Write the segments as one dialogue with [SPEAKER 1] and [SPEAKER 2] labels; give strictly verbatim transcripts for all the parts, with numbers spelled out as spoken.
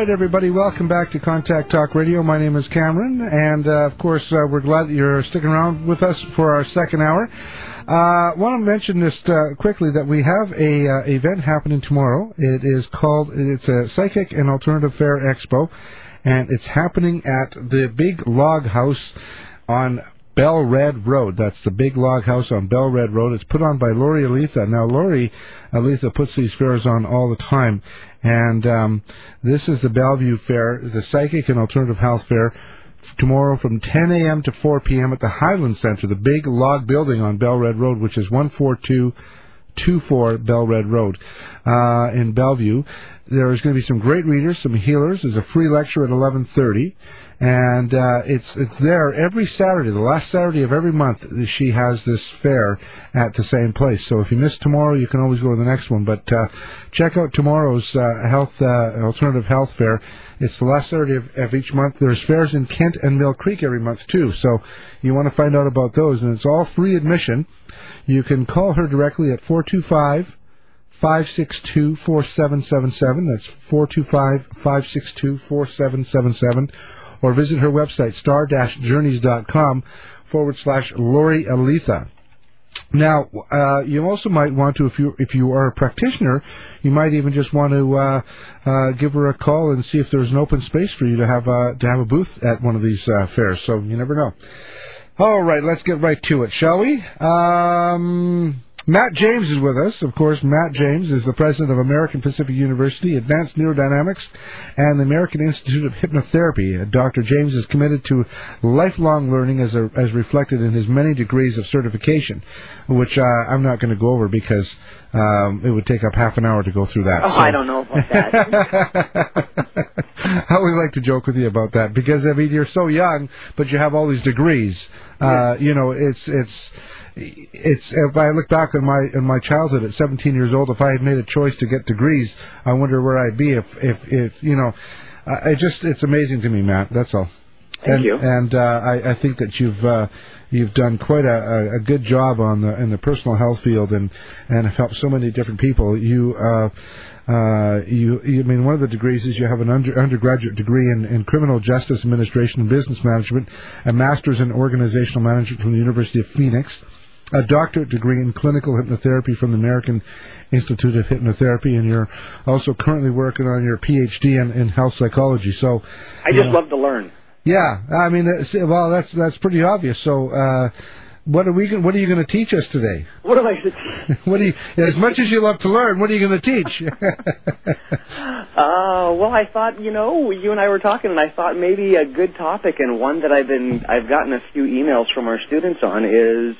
[SPEAKER 1] right, everybody, welcome back to Contact Talk Radio. My name is Cameron, and, uh, of course, uh, we're glad that you're sticking around with us for our second hour. I uh, want to mention just uh, quickly that we have a uh, event happening tomorrow. It is called, it's a Psychic and Alternative Fair Expo, and it's happening at the Big Log House on Bell Red Road. That's the Big Log House on Bell Red Road. It's put on by Lori Alitha. Now, Lori Alitha puts these fairs on all the time, and um, this is the Bellevue Fair, the Psychic and Alternative Health Fair, tomorrow from ten a.m. to four p.m. at the Highland Center, the Big Log Building on Bell Red Road, which is one four two two four Bell Red Road uh, in Bellevue. There's going to be some great readers, some healers. There's a free lecture at eleven thirty. And uh, it's it's there every Saturday, the last Saturday of every month. She has this fair at the same place. So if you miss tomorrow, you can always go to the next one. But uh, check out tomorrow's uh, health uh, alternative health fair. It's the last Saturday of, of each month. There's fairs in Kent and Mill Creek every month too. So you want to find out about those, and it's all free admission. You can call her directly at four two five, five six two, four seven seven seven. That's four two five, five six two, four seven seven seven. Or visit her website, star-journeys.com forward slash Lori Alitha. Now, uh, you also might want to, if you if you are a practitioner, you might even just want to uh, uh, give her a call and see if there's an open space for you to have uh, to have a booth at one of these uh, fairs. So you never know. All right, let's get right to it, shall we? Um... Matt James is with us. Of course, Matt James is the president of American Pacific University, Advanced Neurodynamics, and the American Institute of Hypnotherapy. Doctor James is committed to lifelong learning as a, as reflected in his many degrees of certification, which uh, I'm not going to go over because um, it would take up half an hour to go through that.
[SPEAKER 2] Oh, so. I don't know about that.
[SPEAKER 1] I always like to joke with you about that because, I mean, you're so young, but you have all these degrees.
[SPEAKER 2] Yeah.
[SPEAKER 1] Uh, you know, it's it's... It's if I look back on my in my childhood at seventeen years old, if I had made a choice to get degrees, I wonder where I'd be if if, if you know, uh, it just it's amazing to me, Matt. That's all.
[SPEAKER 2] Thank
[SPEAKER 1] and,
[SPEAKER 2] you.
[SPEAKER 1] And uh, I, I think that you've uh, you've done quite a, a good job on the in the personal health field and and have helped so many different people. You. Uh, Uh, you, you, I mean, one of the degrees is you have an under, undergraduate degree in, in criminal justice administration and business management, a master's in organizational management from the University of Phoenix, a doctorate degree in clinical hypnotherapy from the American Institute of Hypnotherapy, and you're also currently working on your P H D in, in health psychology. So,
[SPEAKER 2] I just
[SPEAKER 1] know,
[SPEAKER 2] love to learn.
[SPEAKER 1] Yeah, I mean, it's, well, that's that's pretty obvious. So. Uh, What are we? What are you going to teach us today?
[SPEAKER 2] What am I going to teach?
[SPEAKER 1] What do you? As much as you love to learn, what are you going to teach?
[SPEAKER 2] uh, well, I thought you know, you and I were talking, and I thought maybe a good topic and one that I've been I've gotten a few emails from our students on is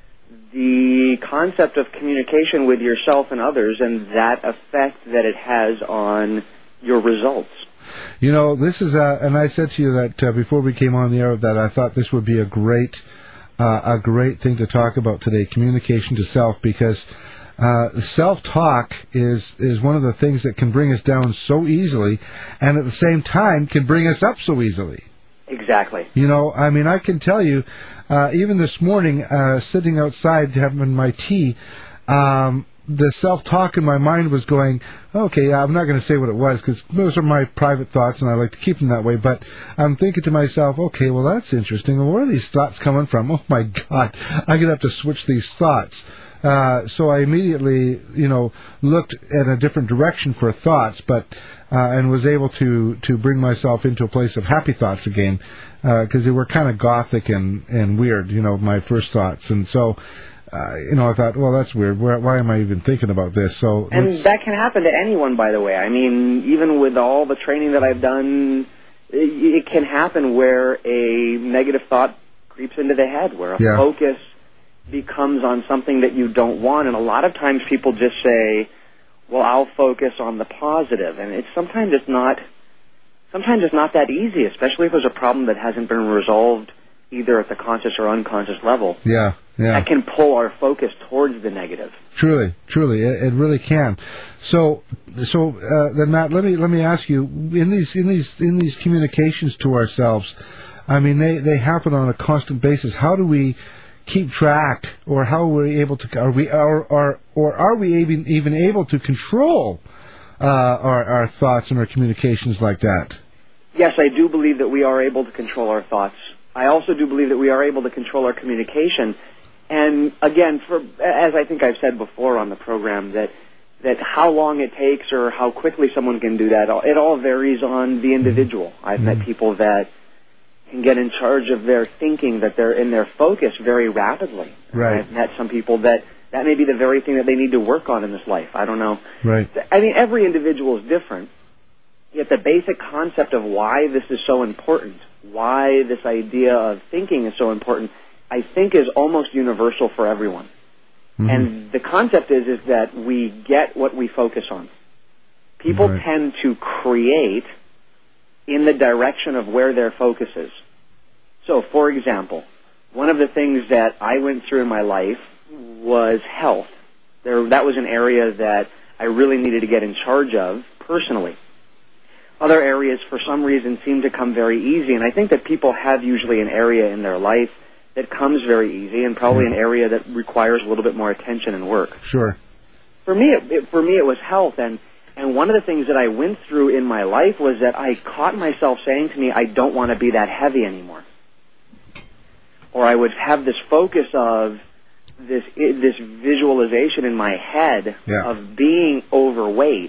[SPEAKER 2] the concept of communication with yourself and others, and that effect that it has on your results.
[SPEAKER 1] You know, this is a, and I said to you that uh, before we came on the air that I thought this would be a great. Uh, a great thing to talk about today, communication to self, because uh, self-talk is is one of the things that can bring us down so easily, and at the same time can bring us up so easily.
[SPEAKER 2] Exactly.
[SPEAKER 1] You know, I mean, I can tell you, uh, even this morning, uh, sitting outside having my tea, um, the self-talk in my mind was going, okay, I'm not going to say what it was because those are my private thoughts and I like to keep them that way, but I'm thinking to myself, okay, well, that's interesting. Well, where are these thoughts coming from? Oh, my God, I'm going to have to switch these thoughts. Uh, so I immediately, you know, looked at a different direction for thoughts, but uh, and was able to, to bring myself into a place of happy thoughts again because uh, they were kind of gothic and, and weird, you know, my first thoughts. And so... Uh, you know, I thought, well, that's weird. Why, why am I even thinking about this? So,
[SPEAKER 2] and that can happen to anyone, by the way. I mean, even with all the training that I've done, it, it can happen where a negative thought creeps into the head, where a
[SPEAKER 1] yeah.
[SPEAKER 2] focus becomes on something that you don't want. And a lot of times people just say, well, I'll focus on the positive. And it's sometimes it's not, sometimes it's not that easy, especially if there's a problem that hasn't been resolved either at the conscious or unconscious level.
[SPEAKER 1] Yeah, yeah.
[SPEAKER 2] That can pull our focus towards the negative.
[SPEAKER 1] Truly, truly, it, it really can. So, so uh, then, Matt, let me let me ask you: in these in these in these communications to ourselves, I mean, they, they happen on a constant basis. How do we keep track, or how are we able to? Are we are or or are we even even able to control uh, our, our thoughts and our communications like that?
[SPEAKER 2] Yes, I do believe that we are able to control our thoughts. I also do believe that we are able to control our communication. And again, for as I think I've said before on the program, that that how long it takes or how quickly someone can do that, it all varies on the individual. I've mm-hmm. met people that can get in charge of their thinking, that they're in their focus very rapidly.
[SPEAKER 1] Right.
[SPEAKER 2] I've met some people that that may be the very thing that they need to work on in this life. I don't know.
[SPEAKER 1] Right.
[SPEAKER 2] I mean, every individual is different, yet the basic concept of why this is so important, why this idea of thinking is so important, I think is almost universal for everyone. Mm-hmm. And the concept is is that we get what we focus on. People right. tend to create in the direction of where their focus is. So, for example, one of the things that I went through in my life was health. There, that was an area that I really needed to get in charge of personally. Other areas, for some reason, seem to come very easy, and I think that people have usually an area in their life that comes very easy, and probably an area that requires a little bit more attention and work.
[SPEAKER 1] Sure.
[SPEAKER 2] For me, it, it, for me, it was health, and and one of the things that I went through in my life was that I caught myself saying to me, I don't want to be that heavy anymore. Or I would have this focus of this this visualization in my head
[SPEAKER 1] yeah.
[SPEAKER 2] of being overweight,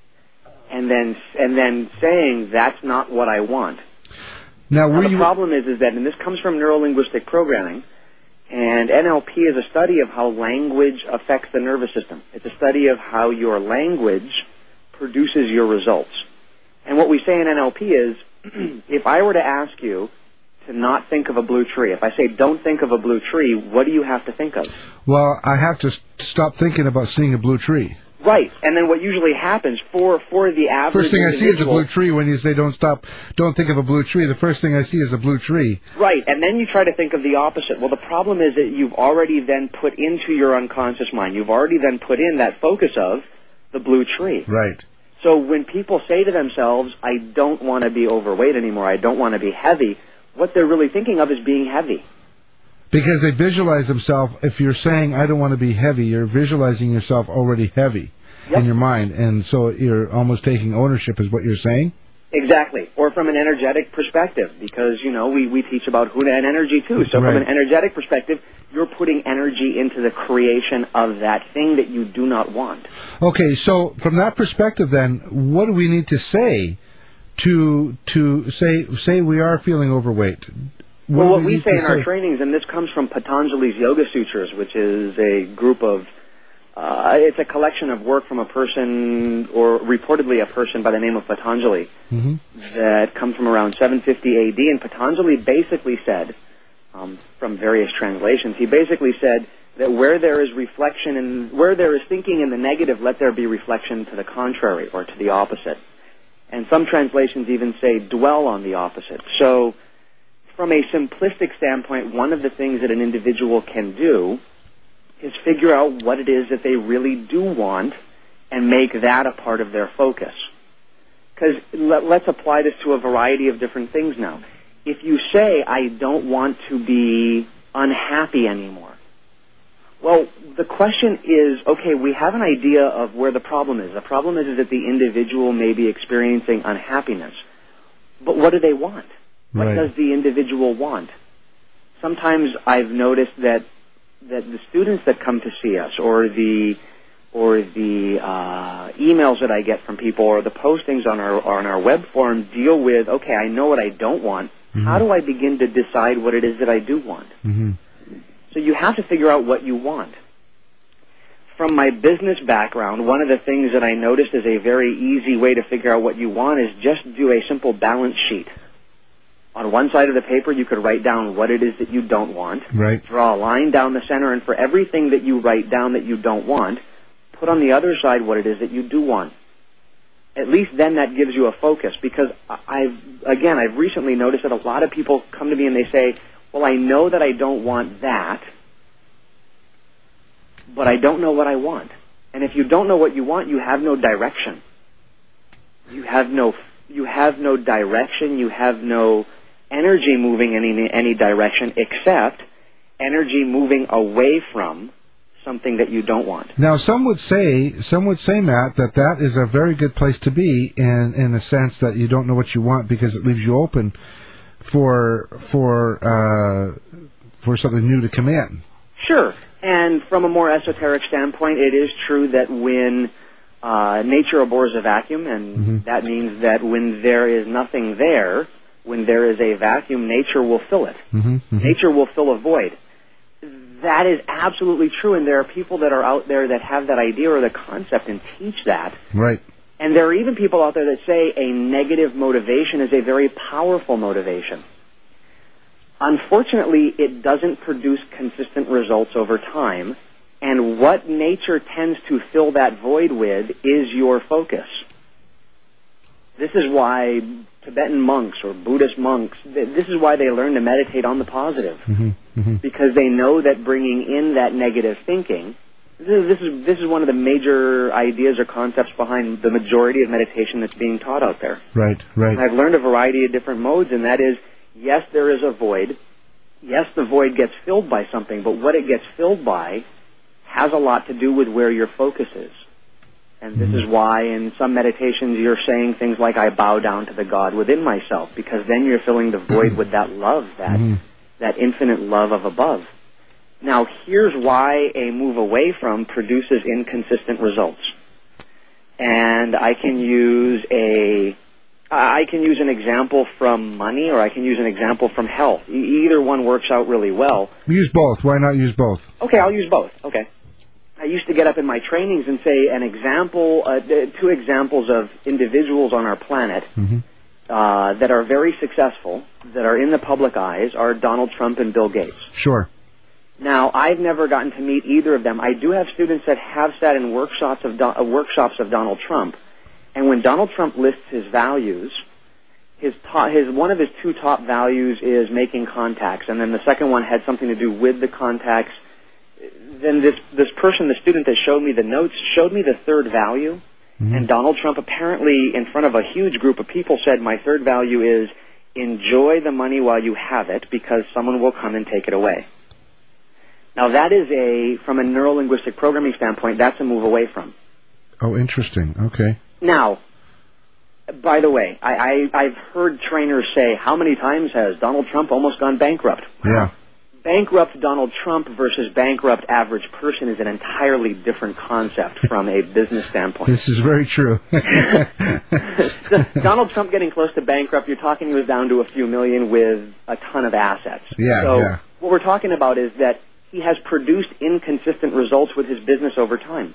[SPEAKER 2] and then and then saying that's not what I want.
[SPEAKER 1] Now,
[SPEAKER 2] now the
[SPEAKER 1] you...
[SPEAKER 2] problem is is that, and this comes from neuro-linguistic programming, and N L P is a study of how language affects the nervous system. It's a study of how your language produces your results. And what we say in N L P is, if I were to ask you to not think of a blue tree, if I say don't think of a blue tree, what do you have to think of?
[SPEAKER 1] Well, I have to stop thinking about seeing a blue tree.
[SPEAKER 2] Right, and then what usually happens for for the average
[SPEAKER 1] first thing I see is a blue tree. When you say don't stop, don't think of a blue tree, the first thing I see is a blue tree.
[SPEAKER 2] Right, and then you try to think of the opposite. Well, the problem is that you've already then put into your unconscious mind, you've already then put in that focus of the blue tree.
[SPEAKER 1] Right.
[SPEAKER 2] So when people say to themselves, I don't want to be overweight anymore, I don't want to be heavy, what they're really thinking of is being heavy.
[SPEAKER 1] Because they visualize themselves, if you're saying, I don't want to be heavy, you're visualizing yourself already heavy yep. in your mind. And so you're almost taking ownership, is what you're saying?
[SPEAKER 2] Exactly. Or from an energetic perspective, because, you know, we, we teach about Huna and energy, too. So
[SPEAKER 1] right.
[SPEAKER 2] from an energetic perspective, you're putting energy into the creation of that thing that you do not want.
[SPEAKER 1] Okay, so from that perspective, then, what do we need to say to to say say we are feeling overweight? What
[SPEAKER 2] well, what we,
[SPEAKER 1] we
[SPEAKER 2] say in
[SPEAKER 1] say?
[SPEAKER 2] our trainings, and this comes from Patanjali's Yoga Sutras, which is a group of, uh, it's a collection of work from a person, or reportedly a person by the name of Patanjali,
[SPEAKER 1] mm-hmm.
[SPEAKER 2] that comes from around seven fifty A D, and Patanjali basically said, um, from various translations, he basically said that where there is reflection and where there is thinking in the negative, let there be reflection to the contrary, or to the opposite. And some translations even say dwell on the opposite. So, from a simplistic standpoint, one of the things that an individual can do is figure out what it is that they really do want and make that a part of their focus. Because let, let's apply this to a variety of different things now. If you say, I don't want to be unhappy anymore, well, the question is, okay, we have an idea of where the problem is. The problem is, is that the individual may be experiencing unhappiness. But what do they want? What
[SPEAKER 1] right.
[SPEAKER 2] does the individual want? Sometimes I've noticed that that the students that come to see us, or the or the uh, emails that I get from people, or the postings on our on our web forum deal with, okay, I know what I don't want. Mm-hmm. How do I begin to decide what it is that I do want?
[SPEAKER 1] Mm-hmm.
[SPEAKER 2] So you have to figure out what you want. From my business background, one of the things that I noticed is a very easy way to figure out what you want is just do a simple balance sheet. On one side of the paper, you could write down what it is that you don't want.
[SPEAKER 1] Right.
[SPEAKER 2] Draw a line down the center, and for everything that you write down that you don't want, put on the other side what it is that you do want. At least then that gives you a focus, because I've, again, I've recently noticed that a lot of people come to me and they say, well, I know that I don't want that, but I don't know what I want. And if you don't know what you want, you have no direction. You have no, you have no direction, you have no energy moving in any, any direction except energy moving away from something that you don't want.
[SPEAKER 1] Now, some would say, some would say, Matt, that that is a very good place to be in in the sense that you don't know what you want because it leaves you open for for uh, for something new to come in.
[SPEAKER 2] Sure. And from a more esoteric standpoint, it is true that when uh, nature abhors a vacuum, and mm-hmm. that means that when there is nothing there, when there is a vacuum, nature will fill it.
[SPEAKER 1] Mm-hmm. Mm-hmm.
[SPEAKER 2] Nature will fill a void. That is absolutely true, and there are people that are out there that have that idea or the concept and teach that.
[SPEAKER 1] Right.
[SPEAKER 2] And there are even people out there that say a negative motivation is a very powerful motivation. Unfortunately, it doesn't produce consistent results over time, and what nature tends to fill that void with is your focus. This is why Tibetan monks or Buddhist monks, this is why they learn to meditate on the positive.
[SPEAKER 1] Mm-hmm, mm-hmm.
[SPEAKER 2] Because they know that bringing in that negative thinking, this is, this is this is one of the major ideas or concepts behind the majority of meditation that's being taught out there.
[SPEAKER 1] Right, right.
[SPEAKER 2] And I've learned a variety of different modes, and that is, yes, there is a void. Yes, the void gets filled by something, but what it gets filled by has a lot to do with where your focus is. And this is why in some meditations you're saying things like, I bow down to the God within myself, because then you're filling the void with that love, that
[SPEAKER 1] mm-hmm.
[SPEAKER 2] that infinite love of above. Now, here's why a move away from produces inconsistent results. And I can use a, I can use an example from money, or I can use an example from health. E- either one works out really well.
[SPEAKER 1] Use both. Why not use both?
[SPEAKER 2] Okay, I'll use both. Okay. I used to get up in my trainings and say an example, uh, two examples of individuals on our planet
[SPEAKER 1] mm-hmm.
[SPEAKER 2] uh, that are very successful, that are in the public eyes, are Donald Trump and Bill Gates.
[SPEAKER 1] Sure.
[SPEAKER 2] Now, I've never gotten to meet either of them. I do have students that have sat in workshops of, Do- uh, workshops of Donald Trump, and when Donald Trump lists his values, his, to- his one of his two top values is making contacts, and then the second one had something to do with the contacts. Then this this person, the student that showed me the notes, showed me the third value, mm-hmm. and Donald Trump apparently, in front of a huge group of people, said, my third value is enjoy the money while you have it, because someone will come and take it away. Now that is a, from a neuro-linguistic programming standpoint, that's a move away from.
[SPEAKER 1] Oh, interesting. Okay.
[SPEAKER 2] Now, by the way, I, I, I've heard trainers say, how many times has Donald Trump almost gone bankrupt?
[SPEAKER 1] Yeah.
[SPEAKER 2] Bankrupt Donald Trump versus bankrupt average person is an entirely different concept from a business standpoint.
[SPEAKER 1] This is very true.
[SPEAKER 2] Donald Trump getting close to bankrupt, you're talking he was down to a few million with a ton of assets.
[SPEAKER 1] Yeah,
[SPEAKER 2] so
[SPEAKER 1] yeah.
[SPEAKER 2] what we're talking about is that he has produced inconsistent results with his business over time.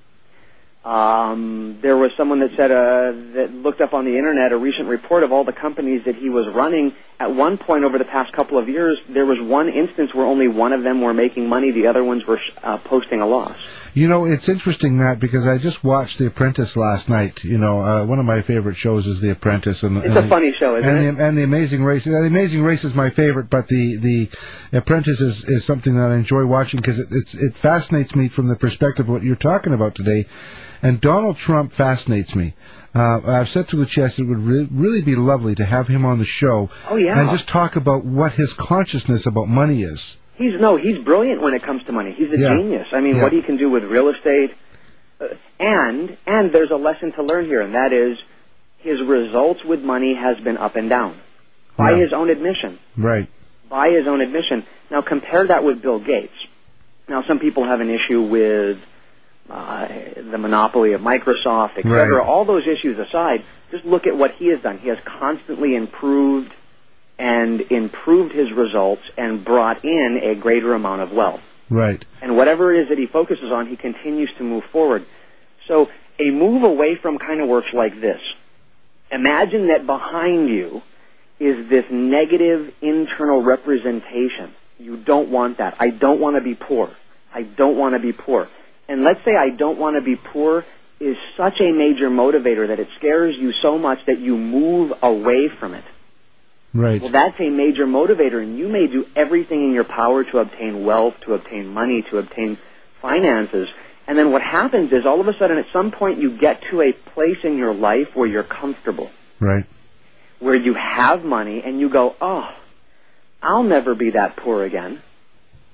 [SPEAKER 2] Um, there was someone that said, uh, that looked up on the internet a recent report of all the companies that he was running. At one point over the past couple of years, there was one instance where only one of them were making money, the other ones were uh, posting a loss. You
[SPEAKER 1] know, it's interesting, Matt, because I just watched The Apprentice last night. You know, uh, one of my favorite shows is The Apprentice. And,
[SPEAKER 2] it's
[SPEAKER 1] and
[SPEAKER 2] a funny show, isn't
[SPEAKER 1] and
[SPEAKER 2] it?
[SPEAKER 1] The, and The Amazing Race. The Amazing Race is my favorite, but The, the Apprentice is, is something that I enjoy watching because it, it's, it fascinates me from the perspective of what you're talking about today. And Donald Trump fascinates me. Uh, I've said to Luchess it would re- really be lovely to have him on the show.
[SPEAKER 2] Oh, yeah.
[SPEAKER 1] And just talk about what his consciousness about money is.
[SPEAKER 2] He's no, he's brilliant when it comes to money. He's a
[SPEAKER 1] yeah.
[SPEAKER 2] genius. I mean,
[SPEAKER 1] yeah.
[SPEAKER 2] what he can do with real estate. Uh, and and there's a lesson to learn here, and that is his results with money has been up and down. By
[SPEAKER 1] yeah.
[SPEAKER 2] his own admission.
[SPEAKER 1] Right.
[SPEAKER 2] By his own admission. Now, compare that with Bill Gates. Now, some people have an issue with Uh, the monopoly of Microsoft, et cetera.
[SPEAKER 1] Right.
[SPEAKER 2] All those issues aside, just look at what he has done. He has constantly improved and improved his results and brought in a greater amount of wealth.
[SPEAKER 1] Right.
[SPEAKER 2] And whatever it is that he focuses on, he continues to move forward. So a move away from kind of works like this. Imagine that behind you is this negative internal representation. You don't want that. I don't want to be poor. I don't want to be poor. And let's say I don't want to be poor is such a major motivator that it scares you so much that you move away from it.
[SPEAKER 1] Right.
[SPEAKER 2] Well, that's a major motivator, and you may do everything in your power to obtain wealth, to obtain money, to obtain finances. And then what happens is all of a sudden at some point you get to a place in your life where you're comfortable.
[SPEAKER 1] Right.
[SPEAKER 2] Where you have money and you go, oh, I'll never be that poor again.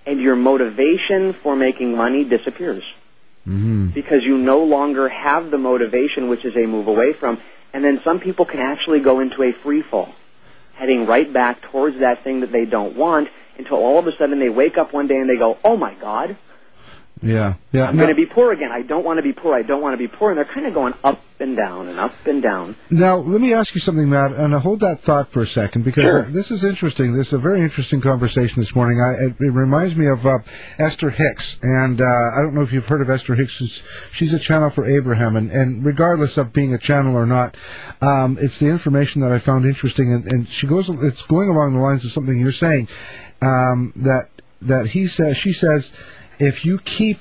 [SPEAKER 2] and your motivation for making money disappears.
[SPEAKER 1] Mm-hmm.
[SPEAKER 2] Because you no longer have the motivation, which is a move away from, and then some people can actually go into a free fall, heading right back towards that thing that they don't want, until all of a sudden they wake up one day and they go, oh my God,
[SPEAKER 1] yeah, yeah,
[SPEAKER 2] I'm
[SPEAKER 1] now,
[SPEAKER 2] going to be poor again. I don't want to be poor. I don't want to be poor. And they're kind of going up and down and up and down.
[SPEAKER 1] Now, let me ask you something, Matt, and hold that thought for a second, because
[SPEAKER 2] Sure.
[SPEAKER 1] uh, this is interesting. This is a very interesting conversation this morning. I, it, it reminds me of uh, Esther Hicks, and uh, I don't know if you've heard of Esther Hicks. She's, she's a channel for Abraham, and, and regardless of being a channel or not, um, it's the information that I found interesting, and, and she goes. It's going along the lines of something you're saying, um, that that he says. She says, if you keep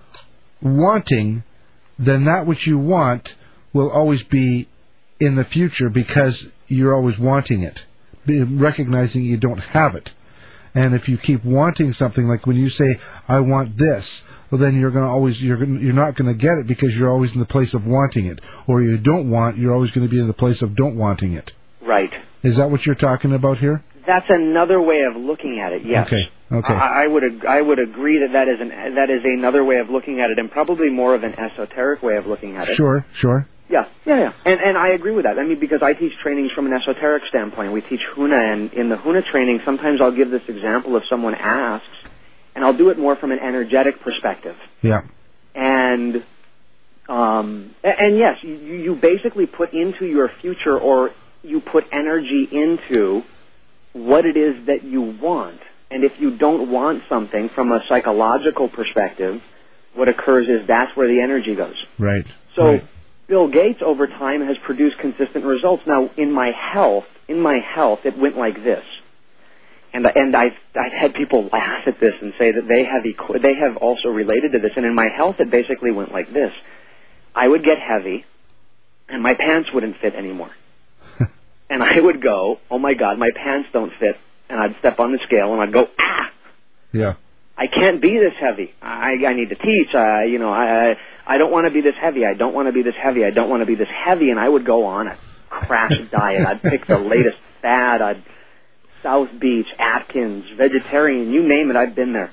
[SPEAKER 1] wanting, then that which you want will always be in the future because you're always wanting it, recognizing you don't have it. And if you keep wanting something, like when you say, I want this, well, then you're going to always, you're gonna, you're not going to get it because you're always in the place of wanting it. Or you don't want, you're always going to be in the place of don't wanting it.
[SPEAKER 2] Right.
[SPEAKER 1] Is that what you're talking about here?
[SPEAKER 2] That's another way of looking at it, yes.
[SPEAKER 1] Okay, okay.
[SPEAKER 2] I, I would ag- I would agree that that is, an, that is another way of looking at it, and probably more of an esoteric way of looking at it.
[SPEAKER 1] Sure, sure.
[SPEAKER 2] Yeah, yeah, yeah. And, and I agree with that. I mean, because I teach trainings from an esoteric standpoint. We teach Huna, and in the Huna training, sometimes I'll give this example if someone asks, and I'll do it more from an energetic perspective.
[SPEAKER 1] Yeah.
[SPEAKER 2] And, um, and yes, you, you basically put into your future, or you put energy into what it is that you want. And if you don't want something from a psychological perspective, what occurs is that's where the energy goes.
[SPEAKER 1] Right.
[SPEAKER 2] So
[SPEAKER 1] right.
[SPEAKER 2] Bill Gates over time has produced consistent results. Now, in my health, in my health, it went like this. And and I've I've had people laugh at this and say that they have equ- they have also related to this. And in my health, it basically went like this. I would get heavy, and my pants wouldn't fit anymore. And I would go, oh my God, my pants don't fit. And I'd step on the scale and I'd go, ah.
[SPEAKER 1] Yeah.
[SPEAKER 2] I can't be this heavy. I, I need to teach. I, you know, I, I don't want to be this heavy. I don't want to be this heavy. I don't want to be this heavy. And I would go on a crash diet. I'd pick the latest fad. I'd South Beach, Atkins, vegetarian, you name it. I've been there.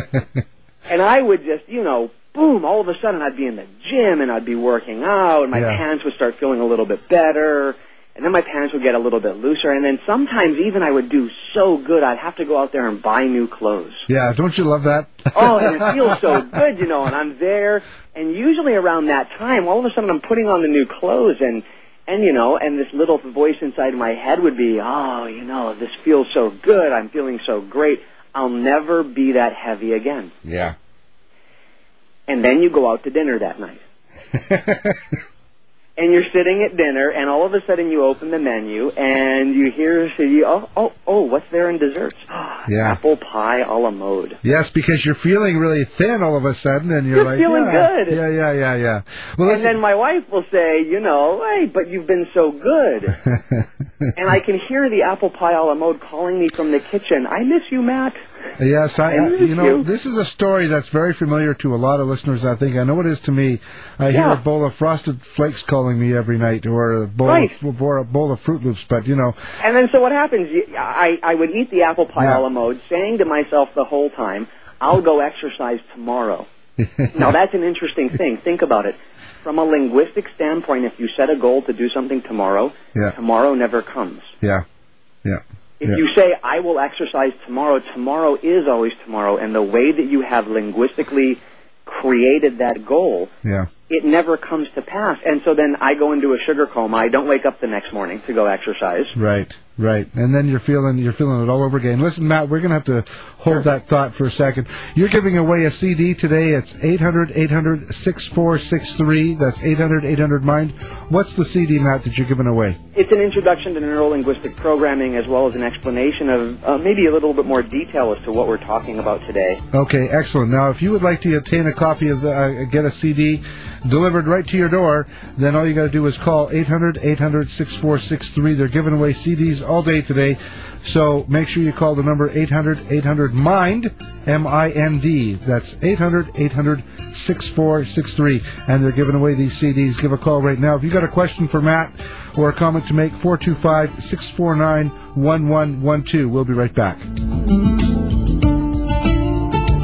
[SPEAKER 2] And I would just, you know, boom, all of a sudden I'd be in the gym and I'd be working out and my
[SPEAKER 1] yeah.
[SPEAKER 2] pants would start feeling a little bit better. And then my pants would get a little bit looser. And then sometimes even I would do so good, I'd have to go out there and buy new clothes.
[SPEAKER 1] Yeah, don't you love that?
[SPEAKER 2] Oh, and it feels so good, you know, and I'm there. And usually around that time, all of a sudden I'm putting on the new clothes. And, and you know, and this little voice inside my head would be, oh, you know, this feels so good. I'm feeling so great. I'll never be that heavy again.
[SPEAKER 1] Yeah.
[SPEAKER 2] And then you go out to dinner that night. And you're sitting at dinner, and all of a sudden you open the menu, and you hear, you, oh, oh, oh, what's there in desserts?
[SPEAKER 1] Yeah.
[SPEAKER 2] Apple pie a la mode.
[SPEAKER 1] Yes, because you're feeling really thin all of a sudden, and you're,
[SPEAKER 2] You're
[SPEAKER 1] like,
[SPEAKER 2] feeling
[SPEAKER 1] yeah,
[SPEAKER 2] good.
[SPEAKER 1] Yeah, yeah, yeah, yeah. Well,
[SPEAKER 2] and then my wife will say, you know, hey, but you've been so good. And I can hear the apple pie a la mode calling me from the kitchen. I miss you, Matt.
[SPEAKER 1] Yes, I,
[SPEAKER 2] I
[SPEAKER 1] I you know,
[SPEAKER 2] you.
[SPEAKER 1] this is a story that's very familiar to a lot of listeners, I think. I know it is to me. I hear
[SPEAKER 2] Yeah.
[SPEAKER 1] a bowl of Frosted Flakes calling me every night, or a bowl,
[SPEAKER 2] Right.
[SPEAKER 1] of, or a bowl of Fruit Loops, but, you know.
[SPEAKER 2] And then so what happens, you, I, I would eat the apple pie
[SPEAKER 1] Yeah.
[SPEAKER 2] a la mode, saying to myself the whole time, I'll go exercise tomorrow. Now, that's an interesting thing. Think about it. From a linguistic standpoint, if you set a goal to do something tomorrow,
[SPEAKER 1] Yeah.
[SPEAKER 2] tomorrow never comes.
[SPEAKER 1] Yeah, yeah.
[SPEAKER 2] If
[SPEAKER 1] yeah.
[SPEAKER 2] you say, I will exercise tomorrow, tomorrow is always tomorrow, and the way that you have linguistically created that goal,
[SPEAKER 1] Yeah.
[SPEAKER 2] it never comes to pass. And so then I go into a sugar coma. I don't wake up the next morning to go exercise.
[SPEAKER 1] Right, right. And then you're feeling you're feeling it all over again. Listen, Matt, we're going to have to hold
[SPEAKER 2] Sure.
[SPEAKER 1] that thought for a second. You're giving away a C D today. It's eight hundred, eight hundred, six four six three. That's eight hundred, eight hundred, MIND. What's the C D, Matt, that you're giving away?
[SPEAKER 2] It's an introduction to neuro-linguistic programming, as well as an explanation of uh, maybe a little bit more detail as to what we're talking about today.
[SPEAKER 1] Okay, excellent. Now, if you would like to obtain a copy of the, uh, get a C D delivered right to your door, then all you got to do is call eight hundred, eight hundred, six four six three. They're giving away C Ds all day today, so make sure you call the number eight hundred, eight hundred, MIND, M I N D. That's eight hundred, eight hundred, six four six three, and they're giving away these C Ds. Give a call right now. If you got a question for Matt or a comment to make, four two five, six four nine, one one one two. We'll be right back.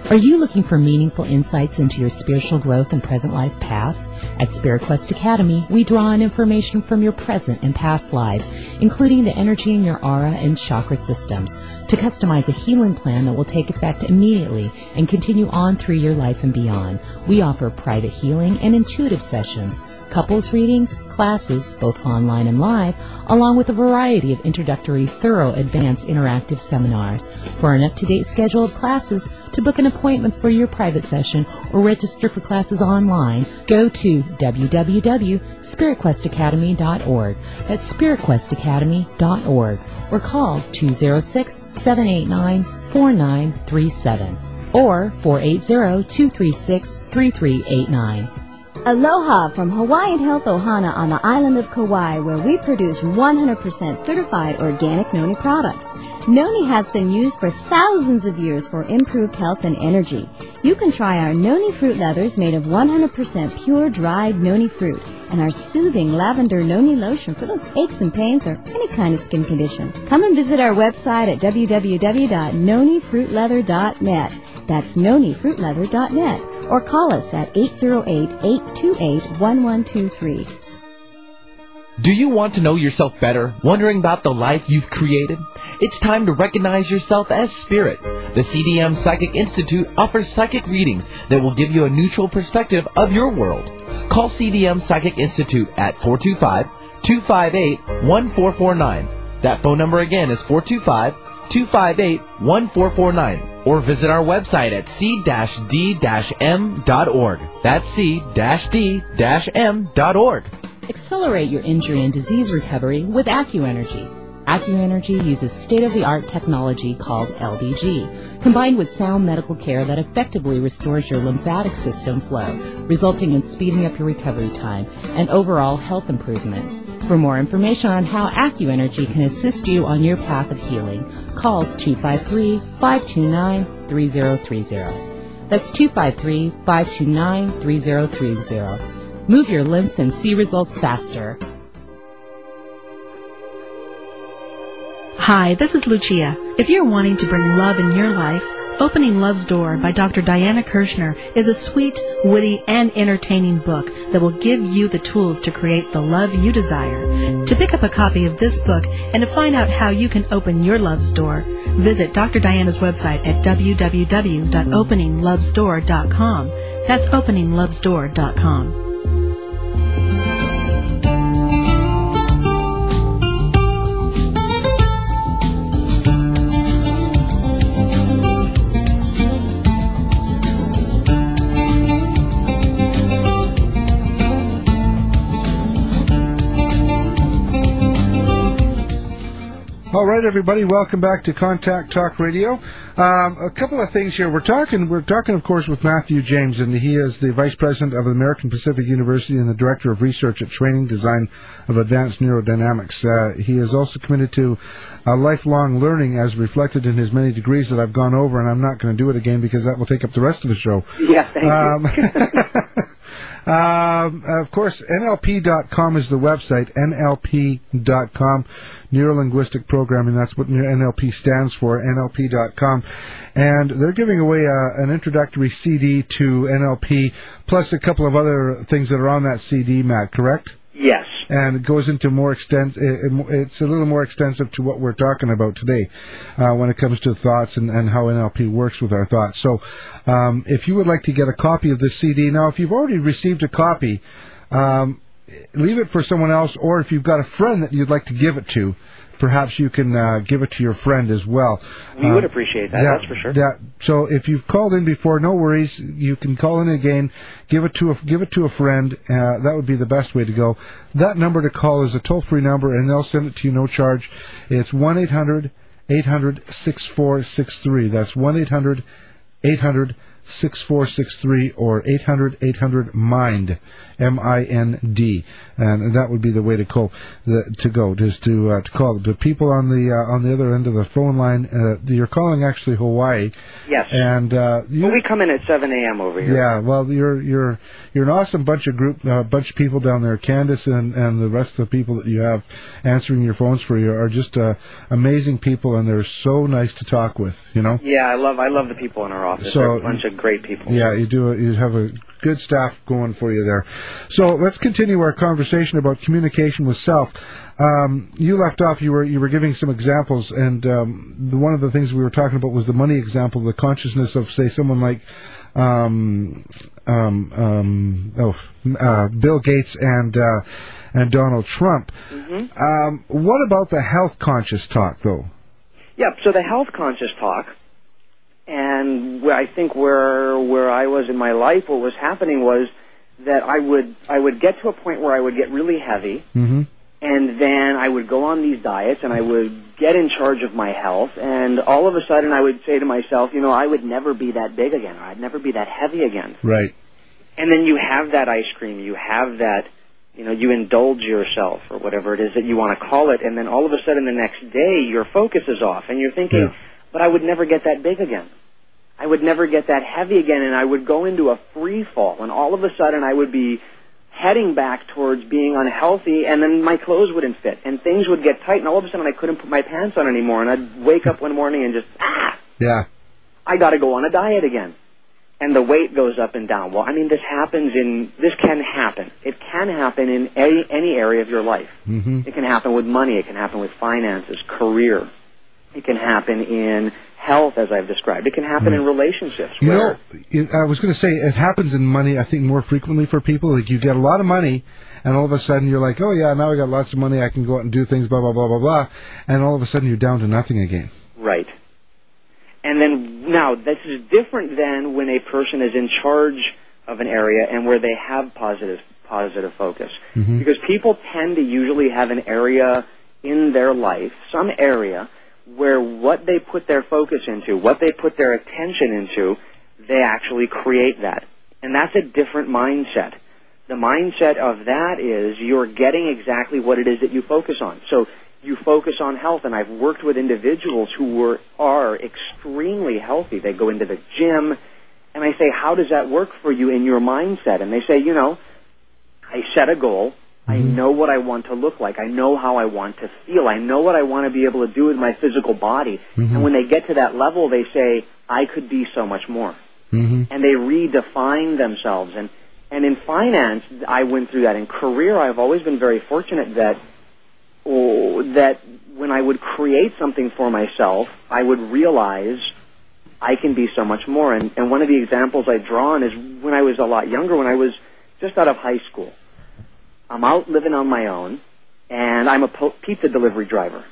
[SPEAKER 3] Are you looking for meaningful insights into your spiritual growth and present life path? At Spirit Quest Academy, we draw on information from your present and past lives, including the energy in your aura and chakra systems, to customize a healing plan that will take effect immediately and continue on through your life and beyond. We offer private healing and intuitive sessions, couples readings, classes, both online and live, along with a variety of introductory, thorough, advanced interactive seminars. For an up-to-date schedule of classes, to book an appointment for your private session or register for classes online, go to w w w dot spirit quest academy dot org. That's spirit quest academy dot org. Or call two oh six, seven eight nine, four nine three seven or four eight zero, two three six, three three eight nine.
[SPEAKER 4] Aloha from Hawaiian Health Ohana on the island of Kauai, where we produce one hundred percent certified organic noni products. Noni has been used for thousands of years for improved health and energy. You can try our Noni fruit leathers made of one hundred percent pure dried noni fruit and our soothing lavender noni lotion for those aches and pains or any kind of skin condition. Come and visit our website at w w w dot noni fruit leather dot net. That's noni fruit leather dot net. Or call us at eight oh eight, eight two eight, one one two three.
[SPEAKER 5] Do you want to know yourself better, wondering about the life you've created? It's time to recognize yourself as spirit. The C D M Psychic Institute offers psychic readings that will give you a neutral perspective of your world. Call C D M Psychic Institute at four two five, two five eight, one four four nine. That phone number again is four two five, two five eight, one four four nine. Or visit our website at c d m dot org. That's c d m dot org.
[SPEAKER 3] Accelerate your injury and disease recovery with AccuEnergy. AccuEnergy uses state-of-the-art technology called L D G, combined with sound medical care that effectively restores your lymphatic system flow, resulting in speeding up your recovery time and overall health improvement. For more information on how AccuEnergy can assist you on your path of healing, call two five three, five two nine, three zero three zero. That's two five three, five two nine, three zero three zero. Move your lymph and see results faster.
[SPEAKER 6] Hi, this is Lucia. If you're wanting to bring love in your life, Opening Love's Door by Doctor Diana Kirshner is a sweet, witty, and entertaining book that will give you the tools to create the love you desire. To pick up a copy of this book and to find out how you can open your love's door, visit Doctor Diana's website at w w w dot opening loves door dot com. That's opening loves door dot com.
[SPEAKER 1] All right, everybody, welcome back to Contact Talk Radio. Um, a couple of things here. We're talking, we're talking, of course, with Matthew James, and he is the Vice President of the American Pacific University and the Director of Research at Training Design of Advanced Neurodynamics. Uh, he is also committed to uh, lifelong learning, as reflected in his many degrees that I've gone over, and I'm not going to do it again because that will take up the rest of the show.
[SPEAKER 2] Yeah, thank um,
[SPEAKER 1] you. Um, of course, N L P dot com is the website, N L P dot com, Neuro-Linguistic Programming, that's what N L P stands for, N L P dot com. And they're giving away a, an introductory C D to N L P, plus a couple of other things that are on that C D, Matt, correct?
[SPEAKER 2] Yes. And
[SPEAKER 1] it goes into more extensive, it's a little more extensive to what we're talking about today uh, when it comes to thoughts and, and how N L P works with our thoughts. So um, if you would like to get a copy of this C D, now if you've already received a copy, um, leave it for someone else, or if you've got a friend that you'd like to give it to, perhaps you can uh, give it to your friend as well.
[SPEAKER 2] We
[SPEAKER 1] uh,
[SPEAKER 2] would appreciate that, that, that's for sure.
[SPEAKER 1] That, so if you've called in before, no worries. You can call in again, give it to a, give it to a friend. Uh, that would be the best way to go. That number to call is a toll-free number, and they'll send it to you no charge. It's one eight hundred, eight hundred, six four six three. That's one eight hundred, eight hundred, six four six three or eight hundred eight hundred MIND, M I N D, and that would be the way to go. The, to go is to uh, to call the people on the uh, on the other end of the phone line. Uh, you're calling actually Hawaii.
[SPEAKER 2] Yes.
[SPEAKER 1] And uh, you,
[SPEAKER 2] well, we come in at seven a.m. over here.
[SPEAKER 1] Yeah. Well, you're you're you're an awesome bunch of group, uh, bunch of people down there. Candace and and the rest of the people that you have answering your phones for you are just uh, amazing people, and they're so nice to talk with. You know.
[SPEAKER 2] Yeah, I love I love the people in our office.
[SPEAKER 1] So,
[SPEAKER 2] They're a bunch of great people.
[SPEAKER 1] Yeah, you do. You have a good staff going for you there. So let's continue our conversation about communication with self. Um, you left off. You were you were giving some examples, and um, the, one of the things we were talking about was the money example, the consciousness of, say, someone like um, um, um, oh, uh, Bill Gates and uh, and Donald Trump.
[SPEAKER 2] Mm-hmm.
[SPEAKER 1] Um, what about the health conscious talk, though?
[SPEAKER 2] Yeah. So the health conscious talk. And where I think where where I was in my life, what was happening was that I would I would get to a point where I would get really heavy,
[SPEAKER 1] mm-hmm.
[SPEAKER 2] and then I would go on these diets, and I would get in charge of my health, and all of a sudden I would say to myself, you know, I would never be that big again, or I'd never be that heavy again.
[SPEAKER 1] Right.
[SPEAKER 2] And then you have that ice cream, you have that, you know, you indulge yourself, or whatever it is that you want to call it, and then all of a sudden the next day your focus is off, and you're thinking,
[SPEAKER 1] yeah.
[SPEAKER 2] but I would never get that big again. I would never get that heavy again, and I would go into a free fall, and all of a sudden I would be heading back towards being unhealthy, and then my clothes wouldn't fit, and things would get tight, and all of a sudden I couldn't put my pants on anymore, and I'd wake up one morning and just, ah,
[SPEAKER 1] yeah,
[SPEAKER 2] I got to go on a diet again. And the weight goes up and down. Well, I mean, this happens in, this can happen. It can happen in any, any area of your life.
[SPEAKER 1] Mm-hmm.
[SPEAKER 2] It can happen with money. It can happen with finances, career. It can happen in health, as I've described. It can happen mm. in relationships.
[SPEAKER 1] You
[SPEAKER 2] where,
[SPEAKER 1] know, I was going to say, it happens in money, I think, more frequently for people. Like, you get a lot of money, and all of a sudden you're like, oh, yeah, now I got lots of money, I can go out and do things, blah, blah, blah, blah, blah. And all of a sudden you're down to nothing again.
[SPEAKER 2] Right. And then, now, this is different than when a person is in charge of an area and where they have positive positive focus.
[SPEAKER 1] Mm-hmm.
[SPEAKER 2] Because people tend to usually have an area in their life, some area, where what they put their focus into, what they put their attention into, they actually create that. And that's a different mindset. The mindset of that is you're getting exactly what it is that you focus on. So you focus on health, and I've worked with individuals who were, are extremely healthy. They go into the gym, and I say, how does that work for you in your mindset? And they say, you know, I set a goal. I know what I want to look like. I know how I want to feel. I know what I want to be able to do with my physical body.
[SPEAKER 1] Mm-hmm.
[SPEAKER 2] And when they get to that level, they say, I could be so much more.
[SPEAKER 1] Mm-hmm.
[SPEAKER 2] And they redefine themselves. And, and in finance, I went through that. In career, I've always been very fortunate that, oh, that when I would create something for myself, I would realize I can be so much more. And, and one of the examples I draw on is when I was a lot younger, when I was just out of high school. I'm out living on my own, and I'm a po- pizza delivery driver.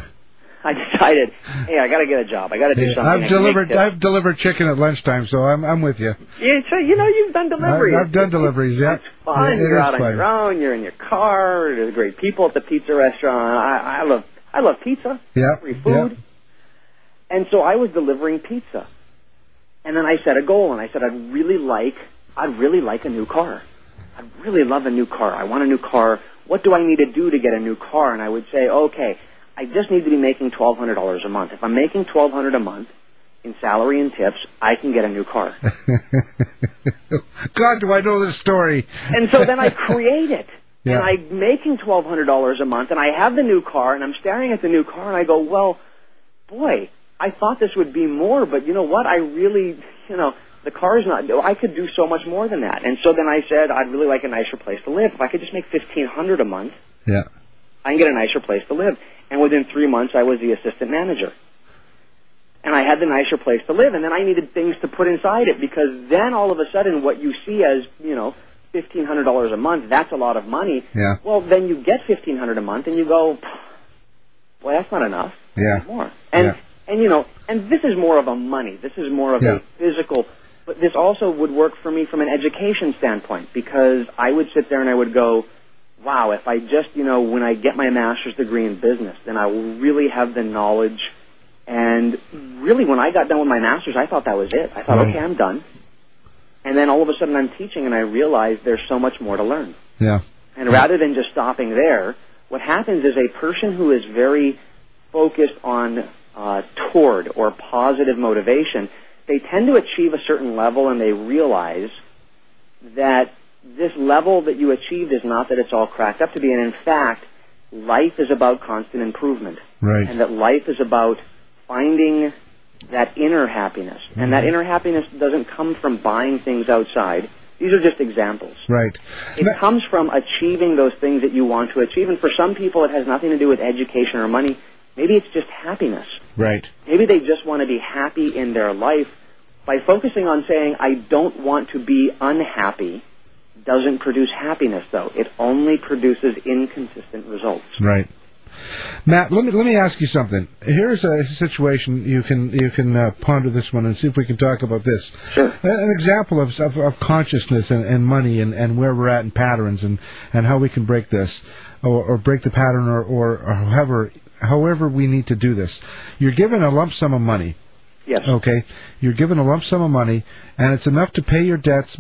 [SPEAKER 2] I decided, hey, I got to get a job. I got to do
[SPEAKER 1] yeah,
[SPEAKER 2] something.
[SPEAKER 1] I've delivered, I've delivered chicken at lunchtime, so I'm, I'm with you.
[SPEAKER 2] Yeah, so you know, you've done deliveries.
[SPEAKER 1] I've, I've done deliveries. Yeah,
[SPEAKER 2] it's fun.
[SPEAKER 1] Yeah, it
[SPEAKER 2] you're out
[SPEAKER 1] fun.
[SPEAKER 2] on your own. You're in your car. There's great people at the pizza restaurant. I, I love, I love pizza.
[SPEAKER 1] Yeah,
[SPEAKER 2] free food.
[SPEAKER 1] Yeah.
[SPEAKER 2] And so I was delivering pizza, and then I set a goal, and I said, I'd really like, I'd really like a new car. I really love a new car. I want a new car. What do I need to do to get a new car? And I would say, okay, I just need to be making twelve hundred dollars a month. If I'm making twelve hundred dollars a month in salary and tips, I can get a new car.
[SPEAKER 1] God, do I know this story.
[SPEAKER 2] And so then I create it.
[SPEAKER 1] Yeah.
[SPEAKER 2] And I'm making twelve hundred dollars a month, and I have the new car, and I'm staring at the new car, and I go, well, boy, I thought this would be more, but you know what? I really, you know, the car's not, I could do so much more than that. And so then I said, I'd really like a nicer place to live. If I could just make fifteen hundred dollars a month,
[SPEAKER 1] yeah,
[SPEAKER 2] I can get a nicer place to live. And within three months, I was the assistant manager. And I had the nicer place to live, and then I needed things to put inside it, because then all of a sudden what you see as, you know, fifteen hundred dollars a month, that's a lot of money.
[SPEAKER 1] Yeah.
[SPEAKER 2] Well, then you get fifteen hundred dollars a month, and you go, well, that's not enough.
[SPEAKER 1] Yeah.
[SPEAKER 2] More. And,
[SPEAKER 1] yeah.
[SPEAKER 2] and, you know, and this is more of a money. This is more of
[SPEAKER 1] yeah.
[SPEAKER 2] a physical. But this also would work for me from an education standpoint, because I would sit there and I would go, wow, if I just, you know, when I get my master's degree in business, then I will really have the knowledge. And really, when I got done with my master's, I thought that was it. I thought,
[SPEAKER 1] right.
[SPEAKER 2] okay, I'm done. And then all of a sudden I'm teaching and I realize there's so much more to learn.
[SPEAKER 1] Yeah.
[SPEAKER 2] And rather than just stopping there, what happens is a person who is very focused on uh, toward or positive motivation, they tend to achieve a certain level and they realize that this level that you achieved is not that it's all cracked up to be. And in fact, life is about constant improvement.
[SPEAKER 1] Right.
[SPEAKER 2] And that life is about finding that inner happiness. Mm-hmm. And that inner happiness doesn't come from buying things outside. These are just examples.
[SPEAKER 1] Right.
[SPEAKER 2] It that, comes from achieving those things that you want to achieve. And for some people, it has nothing to do with education or money. Maybe it's just happiness.
[SPEAKER 1] Right.
[SPEAKER 2] Maybe they just want to be happy in their life. By focusing on saying, I don't want to be unhappy, doesn't produce happiness, though. It only produces inconsistent results.
[SPEAKER 1] Right. Matt, let me let me ask you something. Here's a situation you can you can uh, ponder this one and see if we can talk about this.
[SPEAKER 2] Sure.
[SPEAKER 1] An example of of, of consciousness and, and money and, and where we're at in patterns and, and how we can break this or, or break the pattern or, or, or however however we need to do this. You're given a lump sum of money.
[SPEAKER 2] Yes.
[SPEAKER 1] Okay. You're given a lump sum of money and it's enough to pay your debts,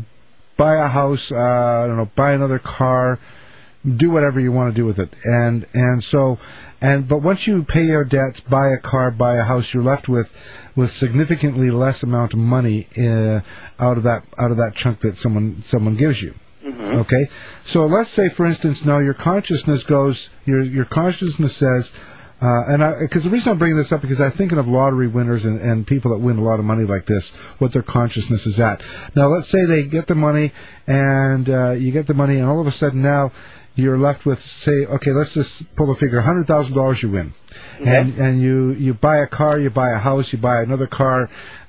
[SPEAKER 1] buy a house, uh, I don't know, buy another car, do whatever you want to do with it. And and so and but once you pay your debts, buy a car, buy a house, you're left with with significantly less amount of money uh, out of that out of that chunk that someone someone gives you.
[SPEAKER 2] Mm-hmm.
[SPEAKER 1] Okay? So let's say for instance now your consciousness goes your your consciousness says Uh, and because the reason I'm bringing this up because I'm thinking of lottery winners and, and people that win a lot of money like this, what their consciousness is at. Now, let's say they get the money, and uh, you get the money, and all of a sudden now you're left with, say, okay, let's just pull the figure, one hundred thousand dollars you win.
[SPEAKER 2] Okay.
[SPEAKER 1] And and you, you buy a car, you buy a house, you buy another car,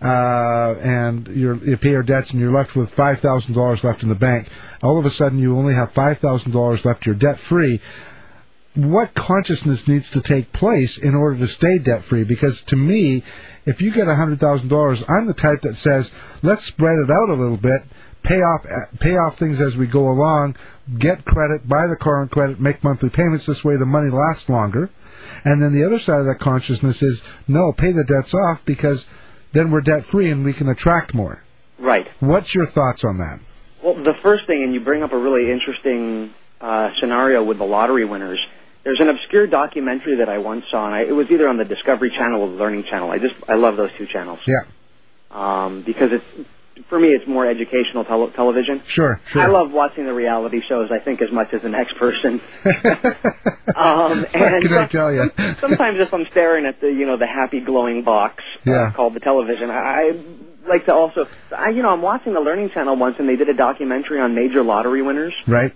[SPEAKER 1] uh, and you're, you pay your debts, and you're left with five thousand dollars left in the bank. All of a sudden you only have five thousand dollars left, you're debt-free. What consciousness needs to take place in order to stay debt-free? Because to me, if you get one hundred thousand dollars, I'm the type that says, let's spread it out a little bit, pay off pay off things as we go along, get credit, buy the car on credit, make monthly payments. This way the money lasts longer. And then the other side of that consciousness is, no, pay the debts off because then we're debt-free and we can attract more.
[SPEAKER 2] Right.
[SPEAKER 1] What's your thoughts on that?
[SPEAKER 2] Well, the first thing, and you bring up a really interesting uh, scenario with the lottery winners. There's an obscure documentary that I once saw, and I, it was either on the Discovery Channel or the Learning Channel. I just I love those two channels.
[SPEAKER 1] Yeah.
[SPEAKER 2] Um, because it's for me, it's more educational tele- television.
[SPEAKER 1] Sure, sure.
[SPEAKER 2] I love watching the reality shows. I think as much as the next person. um, and
[SPEAKER 1] what can I tell you?
[SPEAKER 2] Sometimes if I'm staring at the you know the happy glowing box uh,
[SPEAKER 1] yeah.
[SPEAKER 2] called the television, I, I like to also I, you know I'm watching the Learning Channel once, and they did a documentary on major lottery winners.
[SPEAKER 1] Right.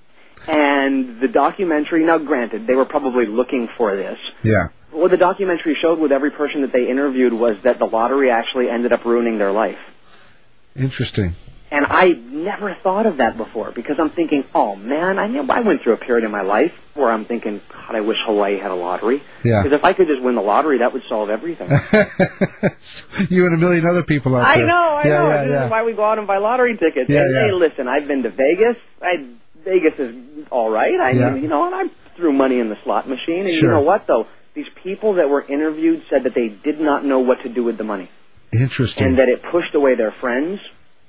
[SPEAKER 2] And the documentary, now granted, they were probably looking for this.
[SPEAKER 1] Yeah.
[SPEAKER 2] What the documentary showed with every person that they interviewed was that the lottery actually ended up ruining their life.
[SPEAKER 1] Interesting.
[SPEAKER 2] And I never thought of that before because I'm thinking, oh man, I know I went through a period in my life where I'm thinking, God, I wish Hawaii had a lottery.
[SPEAKER 1] Yeah.
[SPEAKER 2] Because if I could just win the lottery, that would solve everything.
[SPEAKER 1] You and a million other people out
[SPEAKER 2] I
[SPEAKER 1] there.
[SPEAKER 2] know, I
[SPEAKER 1] yeah,
[SPEAKER 2] know.
[SPEAKER 1] Yeah,
[SPEAKER 2] this
[SPEAKER 1] yeah.
[SPEAKER 2] is why we go out and buy lottery tickets.
[SPEAKER 1] Yeah,
[SPEAKER 2] and
[SPEAKER 1] yeah.
[SPEAKER 2] hey, listen, I've been to Vegas. I Vegas is all right. I
[SPEAKER 1] Yeah.
[SPEAKER 2] you know, and I threw money in the slot machine. And
[SPEAKER 1] Sure.
[SPEAKER 2] you know what, though? These people that were interviewed said that they did not know what to do with the money.
[SPEAKER 1] Interesting.
[SPEAKER 2] And that it pushed away their friends.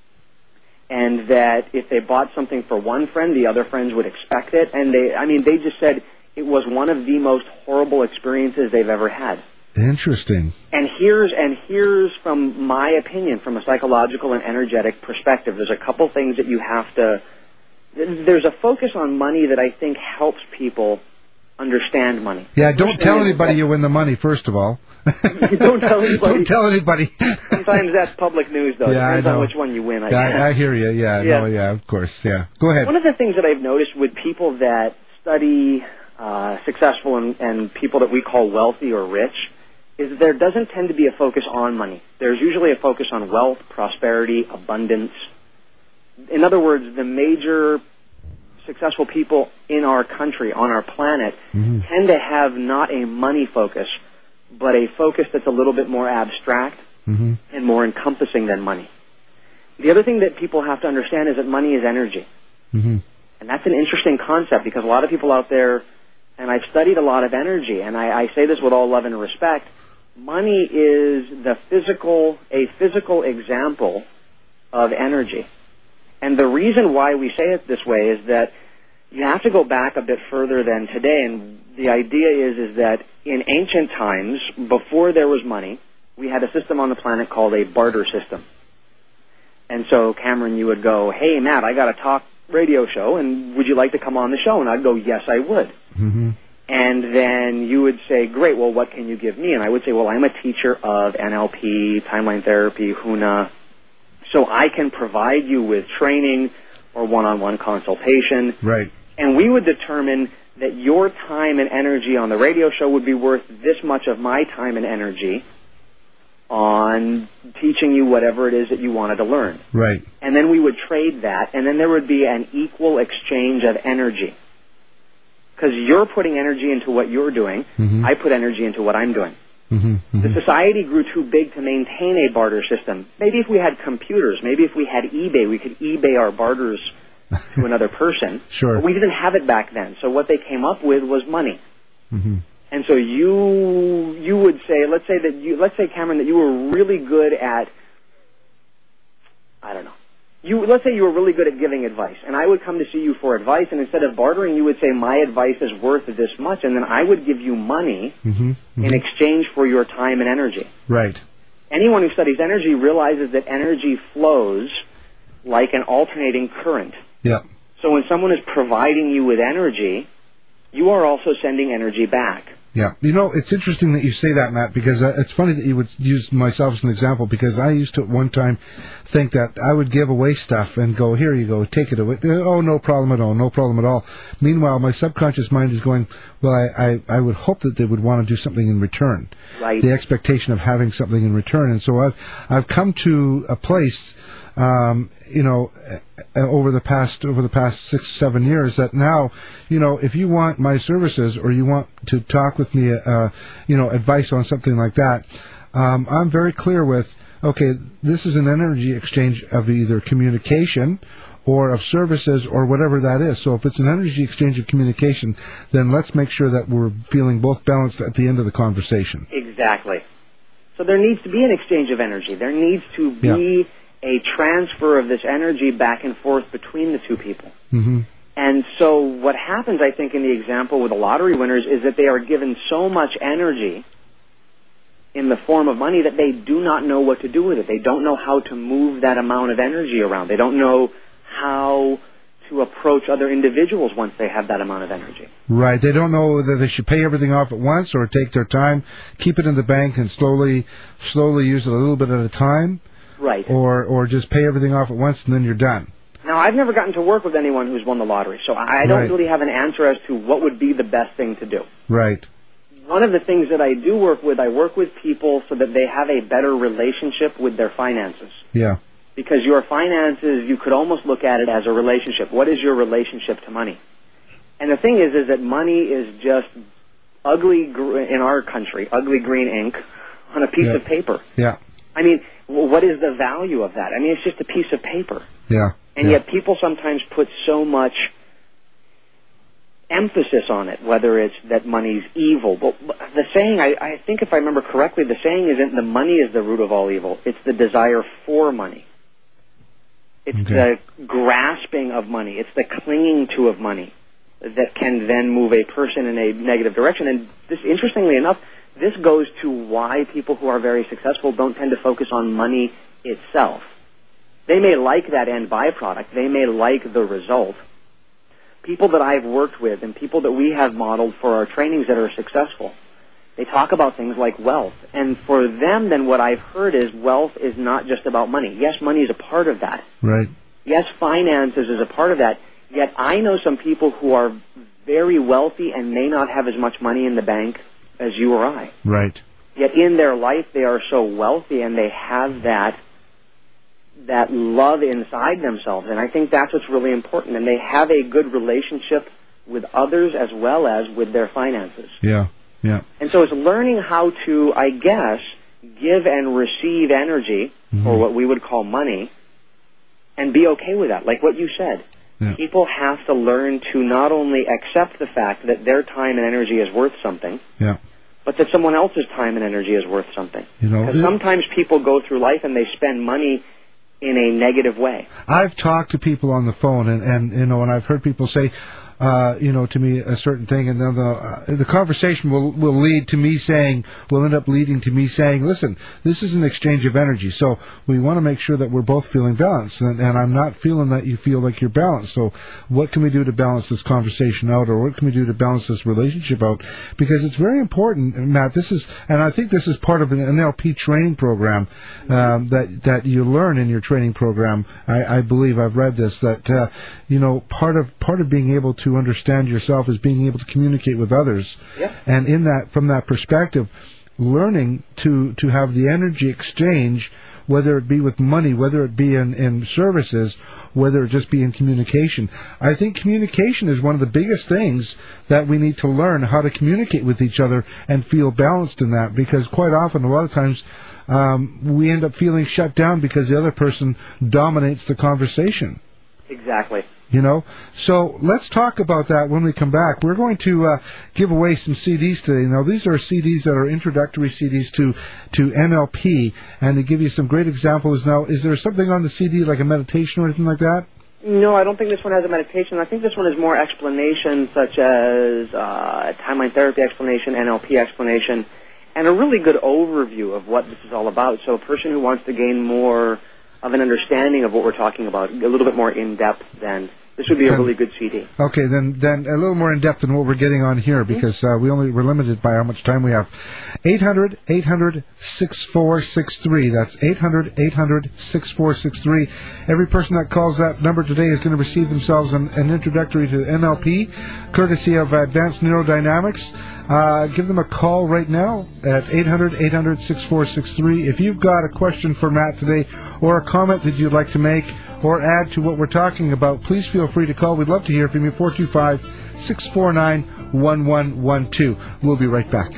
[SPEAKER 2] And that if they bought something for one friend, the other friends would expect it. And they, I mean, they just said it was one of the most horrible experiences they've ever had.
[SPEAKER 1] Interesting.
[SPEAKER 2] And here's and here's from my opinion, from a psychological and energetic perspective, there's a couple things that you have to. There's a focus on money that I think helps people understand money.
[SPEAKER 1] Yeah, don't tell anybody you win the money, first of all.
[SPEAKER 2] Don't tell anybody.
[SPEAKER 1] Don't tell anybody.
[SPEAKER 2] Sometimes that's public news, though.
[SPEAKER 1] Yeah,
[SPEAKER 2] Depends
[SPEAKER 1] I know.
[SPEAKER 2] on which one you win, I
[SPEAKER 1] yeah,
[SPEAKER 2] guess.
[SPEAKER 1] I, I hear you. Yeah,
[SPEAKER 2] Yeah.
[SPEAKER 1] no, yeah, of course. Yeah. Go ahead.
[SPEAKER 2] One of the things that I've noticed with people that study uh, successful and, and people that we call wealthy or rich is that there doesn't tend to be a focus on money. There's usually a focus on wealth, prosperity, abundance. In other words, the major successful people in our country, on our planet,
[SPEAKER 1] mm-hmm.
[SPEAKER 2] tend to have not a money focus, but a focus that's a little bit more abstract
[SPEAKER 1] mm-hmm.
[SPEAKER 2] and more encompassing than money. The other thing that people have to understand is that money is energy.
[SPEAKER 1] Mm-hmm.
[SPEAKER 2] And that's an interesting concept because a lot of people out there, and I've studied a lot of energy, and I, I say this with all love and respect, money is the physical, a physical example of energy. And the reason why we say it this way is that you have to go back a bit further than today, and the idea is, is that in ancient times, before there was money, we had a system on the planet called a barter system. And so, Cameron, you would go, hey, Matt, I got a talk radio show, and would you like to come on the show? And I'd go, yes, I would.
[SPEAKER 1] Mm-hmm.
[SPEAKER 2] And then you would say, great, well, what can you give me? And I would say, well, I'm a teacher of N L P, timeline therapy, HUNA, so I can provide you with training or one-on-one consultation.
[SPEAKER 1] Right.
[SPEAKER 2] And we would determine that your time and energy on the radio show would be worth this much of my time and energy on teaching you whatever it is that you wanted to learn.
[SPEAKER 1] Right.
[SPEAKER 2] And then we would trade that, and then there would be an equal exchange of energy. Because you're putting energy into what you're doing,
[SPEAKER 1] mm-hmm.
[SPEAKER 2] I put energy into what I'm doing.
[SPEAKER 1] Mm-hmm. Mm-hmm.
[SPEAKER 2] The society grew too big to maintain a barter system. Maybe if we had computers, maybe if we had eBay, we could eBay our barters to another person.
[SPEAKER 1] Sure.
[SPEAKER 2] But we didn't have it back then. So what they came up with was money.
[SPEAKER 1] Mm-hmm.
[SPEAKER 2] And so you you would say, let's say that you, let's say, Cameron, that you were really good at, I don't know, you let's say you were really good at giving advice, and I would come to see you for advice, and instead of bartering, you would say, my advice is worth this much, and then I would give you money
[SPEAKER 1] mm-hmm. Mm-hmm.
[SPEAKER 2] in exchange for your time and energy.
[SPEAKER 1] Right.
[SPEAKER 2] Anyone who studies energy realizes that energy flows like an alternating current.
[SPEAKER 1] Yeah.
[SPEAKER 2] So when someone is providing you with energy, you are also sending energy back.
[SPEAKER 1] Yeah. You know, it's interesting that you say that, Matt, because uh, it's funny that you would use myself as an example, because I used to at one time think that I would give away stuff and go, here you go, take it away. Oh, no problem at all, no problem at all. Meanwhile, my subconscious mind is going, well, I, I, I would hope that they would want to do something in return.
[SPEAKER 2] Right.
[SPEAKER 1] The expectation of having something in return. And so I've, I've come to a place, um, you know, over the past over the past six, seven years, that now, you know, if you want my services or you want to talk with me, uh, you know, advice on something like that, um, I'm very clear with, okay, this is an energy exchange of either communication or of services or whatever that is. So if it's an energy exchange of communication, then let's make sure that we're feeling both balanced at the end of the conversation.
[SPEAKER 2] Exactly. So there needs to be an exchange of energy. There needs to be
[SPEAKER 1] Yeah.
[SPEAKER 2] a transfer of this energy back and forth between the two people.
[SPEAKER 1] Mm-hmm.
[SPEAKER 2] And so what happens, I think, in the example with the lottery winners is that they are given so much energy in the form of money that they do not know what to do with it. They don't know how to move that amount of energy around. They don't know how to approach other individuals once they have that amount of energy.
[SPEAKER 1] Right. They don't know whether they should pay everything off at once or take their time, keep it in the bank, and slowly, slowly use it a little bit at a time.
[SPEAKER 2] Right.
[SPEAKER 1] Or or just pay everything off at once and then you're done.
[SPEAKER 2] Now, I've never gotten to work with anyone who's won the lottery, so I don't
[SPEAKER 1] Right.
[SPEAKER 2] really have an answer as to what would be the best thing to do.
[SPEAKER 1] Right.
[SPEAKER 2] One of the things that I do work with, I work with people so that they have a better relationship with their finances.
[SPEAKER 1] Yeah.
[SPEAKER 2] Because your finances, you could almost look at it as a relationship. What is your relationship to money? And the thing is, is that money is just ugly, gr- in our country, ugly green ink on a piece
[SPEAKER 1] Yeah.
[SPEAKER 2] of paper.
[SPEAKER 1] Yeah.
[SPEAKER 2] I mean, what is the value of that? I mean, it's just a piece of paper.
[SPEAKER 1] Yeah.
[SPEAKER 2] And
[SPEAKER 1] yeah.
[SPEAKER 2] yet people sometimes put so much emphasis on it, whether it's that money's evil. But the saying, I, I think if I remember correctly, the saying isn't the money is the root of all evil. It's the desire for money. It's
[SPEAKER 1] Okay.
[SPEAKER 2] the grasping of money. It's the clinging to of money that can then move a person in a negative direction. And this, interestingly enough, this goes to why people who are very successful don't tend to focus on money itself. They may like that end byproduct. They may like the result. People that I've worked with and people that we have modeled for our trainings that are successful, they talk about things like wealth. And for them, then what I've heard is wealth is not just about money. Yes, money is a part of that.
[SPEAKER 1] Right.
[SPEAKER 2] Yes, finances is a part of that. Yet I know some people who are very wealthy and may not have as much money in the bank as you or I.
[SPEAKER 1] Right.
[SPEAKER 2] Yet in their life they are so wealthy and they have that that love inside themselves. And I think that's what's really important. And they have a good relationship with others as well as with their finances.
[SPEAKER 1] Yeah. Yeah.
[SPEAKER 2] And so it's learning how to, I guess, give and receive energy,
[SPEAKER 1] Mm-hmm.
[SPEAKER 2] or what we would call money, and be okay with that. Like what you said.
[SPEAKER 1] Yeah.
[SPEAKER 2] People have to learn to not only accept the fact that their time and energy is worth something,
[SPEAKER 1] Yeah.
[SPEAKER 2] but that someone else's time and energy is worth something.
[SPEAKER 1] You know,
[SPEAKER 2] Because
[SPEAKER 1] it-
[SPEAKER 2] sometimes people go through life and they spend money in a negative way.
[SPEAKER 1] I've talked to people on the phone, and, and you know, and I've heard people say, uh, you know, to me a certain thing, and then the uh, the conversation will will lead to me saying, will end up leading to me saying, listen, this is an exchange of energy, so we want to make sure that we're both feeling balanced, and, and I'm not feeling that you feel like you're balanced. So what can we do to balance this conversation out, or what can we do to balance this relationship out? Because it's very important, Matt. This is, and I think this is part of an N L P training program um, that that you learn in your training program. I, I believe I've read this, that uh, you know, part of part of being able to understand yourself is being able to communicate with others.
[SPEAKER 2] Yep.
[SPEAKER 1] And in that, from that perspective, learning to to have the energy exchange, whether it be with money, whether it be in, in services, whether it just be in communication. I think communication is one of the biggest things that we need to learn, how to communicate with each other and feel balanced in that, because quite often, a lot of times, um, we end up feeling shut down because the other person dominates the conversation.
[SPEAKER 2] Exactly.
[SPEAKER 1] You know, so let's talk about that when we come back. We're going to uh, give away some C Ds today. Now, these are C Ds that are introductory C Ds to to N L P, and to give you some great examples. Now, is there something on the C D like a meditation or anything like that?
[SPEAKER 2] No, I don't think this one has a meditation. I think this one is more explanation, such as uh, timeline therapy explanation, N L P explanation, and a really good overview of what this is all about. So a person who wants to gain more of an understanding of what we're talking about, a little bit more in-depth, then this would be a really good C D.
[SPEAKER 1] Okay, then then a little more in-depth than what we're getting on here, because uh, we only we're limited by how much time we have. eight hundred, eight hundred, six four six three. That's eight hundred, eight hundred, six four six three. Every person that calls that number today is going to receive themselves an, an introductory to N L P, courtesy of Advanced Neurodynamics. Uh, give them a call right now at eight hundred, eight hundred, six four six three. If you've got a question for Matt today, or a comment that you'd like to make, or add to what we're talking about, please feel free to call. We'd love to hear from you. four two five, six four nine, one one one two. We'll be right back.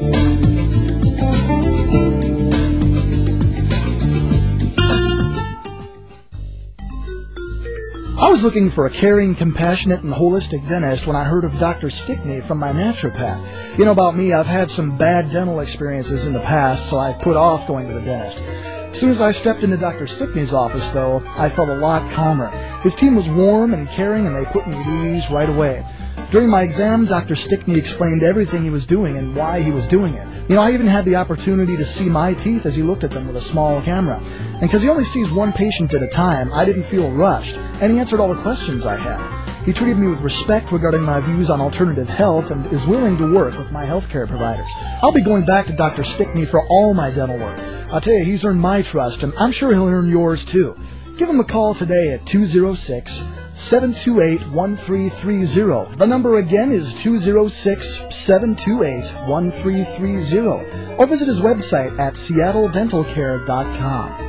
[SPEAKER 7] I was looking for a caring, compassionate, and holistic dentist when I heard of Doctor Stickney from my naturopath. You know about me, I've had some bad dental experiences in the past, so I put off going to the dentist. As soon as I stepped into Doctor Stickney's office, though, I felt a lot calmer. His team was warm and caring, and they put me at ease right away. During my exam, Doctor Stickney explained everything he was doing and why he was doing it. You know, I even had the opportunity to see my teeth as he looked at them with a small camera. And because he only sees one patient at a time, I didn't feel rushed, and he answered all the questions I had. He treated me with respect regarding my views on alternative health and is willing to work with my healthcare providers. I'll be going back to Doctor Stickney for all my dental work. I'll tell you, he's earned my trust, and I'm sure he'll earn yours, too. Give him a call today at two oh six, seven two eight, one three three oh. The number again is two oh six, seven two eight, one three three oh. Or visit his website at seattle dental care dot com.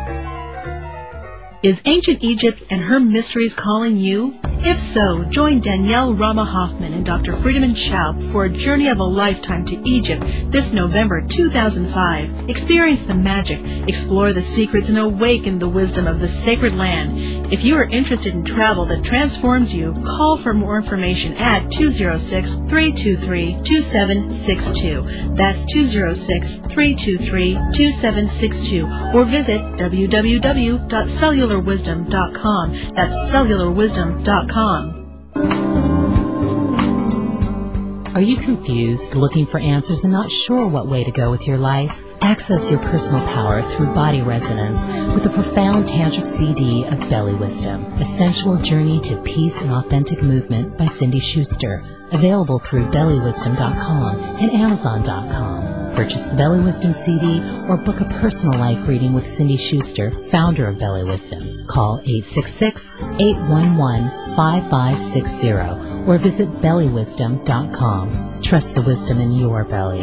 [SPEAKER 6] Is ancient Egypt and her mysteries calling you? If so, join Danielle Rama Hoffman and Doctor Friedemann Schaub for a journey of a lifetime to Egypt this November two thousand five. Experience the magic, explore the secrets, and awaken the wisdom of the sacred land. If you are interested in travel that transforms you, call for more information at two oh six, three two three, two seven six two. That's two oh six, three two three, two seven six two. Or visit w w w dot cellular wisdom dot com. That's cellular wisdom dot com.
[SPEAKER 3] Are you confused, looking for answers, and not sure what way to go with your life? Access your personal power through body resonance with the profound tantric C D of Belly Wisdom, a sensual journey to peace and authentic movement by Cindy Schuster. Available through belly wisdom dot com and amazon dot com. Purchase the Belly Wisdom C D or book a personal life reading with Cindy Schuster, founder of Belly Wisdom. Call eight six six, eight one one, five five six zero or visit belly wisdom dot com. Trust the wisdom in your belly.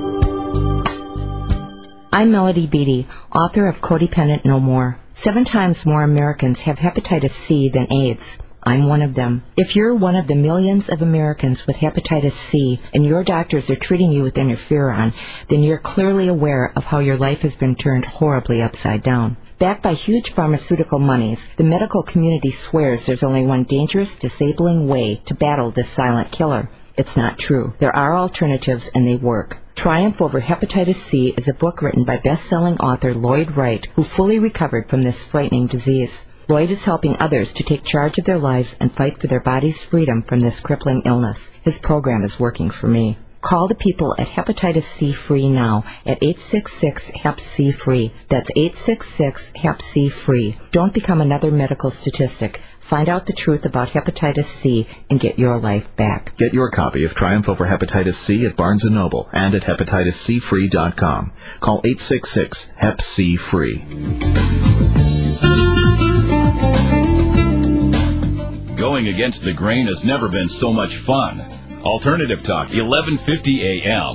[SPEAKER 8] I'm Melody Beattie, author of Codependent No More. Seven times more Americans have hepatitis C than AIDS. I'm one of them. If you're one of the millions of Americans with hepatitis C and your doctors are treating you with interferon, then you're clearly aware of how your life has been turned horribly upside down. Backed by huge pharmaceutical monies, the medical community swears there's only one dangerous, disabling way to battle this silent killer. It's not true. There are alternatives, and they work. Triumph Over Hepatitis C is a book written by best-selling author Lloyd Wright, who fully recovered from this frightening disease. Lloyd is helping others to take charge of their lives and fight for their body's freedom from this crippling illness. His program is working for me. Call the people at Hepatitis C Free now at eight six six, H E P C free. That's eight six six, H E P C free. Don't become another medical statistic. Find out the truth about hepatitis C and get your life back.
[SPEAKER 9] Get your copy of Triumph Over Hepatitis C at Barnes and Noble and at hepatitis c free dot com. Call eight six six, H E P C free.
[SPEAKER 10] Going against the grain has never been so much fun. Alternative Talk, eleven fifty A M.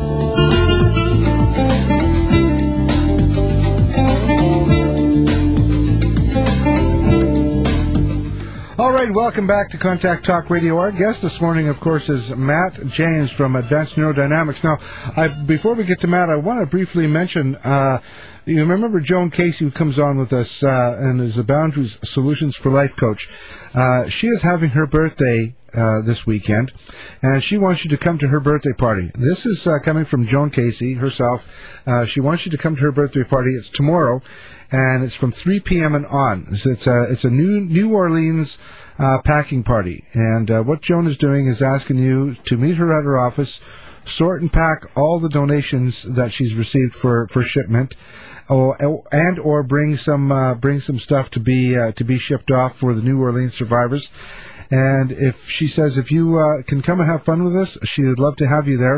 [SPEAKER 1] All right, welcome back to Contact Talk Radio. Our guest this morning, of course, is Matt James from Advanced Neurodynamics. Now, I, before we get to Matt, I want to briefly mention, uh, you remember Joan Casey, who comes on with us uh, and is a Boundaries Solutions for Life coach. Uh, she is having her birthday uh, this weekend, and she wants you to come to her birthday party. This is uh, coming from Joan Casey herself. Uh, she wants you to come to her birthday party. It's tomorrow, and it's from three p.m. and on. So it's a it's a New New Orleans uh, packing party, and uh, what Joan is doing is asking you to meet her at her office, sort and pack all the donations that she's received for, for shipment, or and or bring some uh, bring some stuff to be uh, to be shipped off for the New Orleans survivors. And if she says if you uh, can come and have fun with us, she would love to have you there.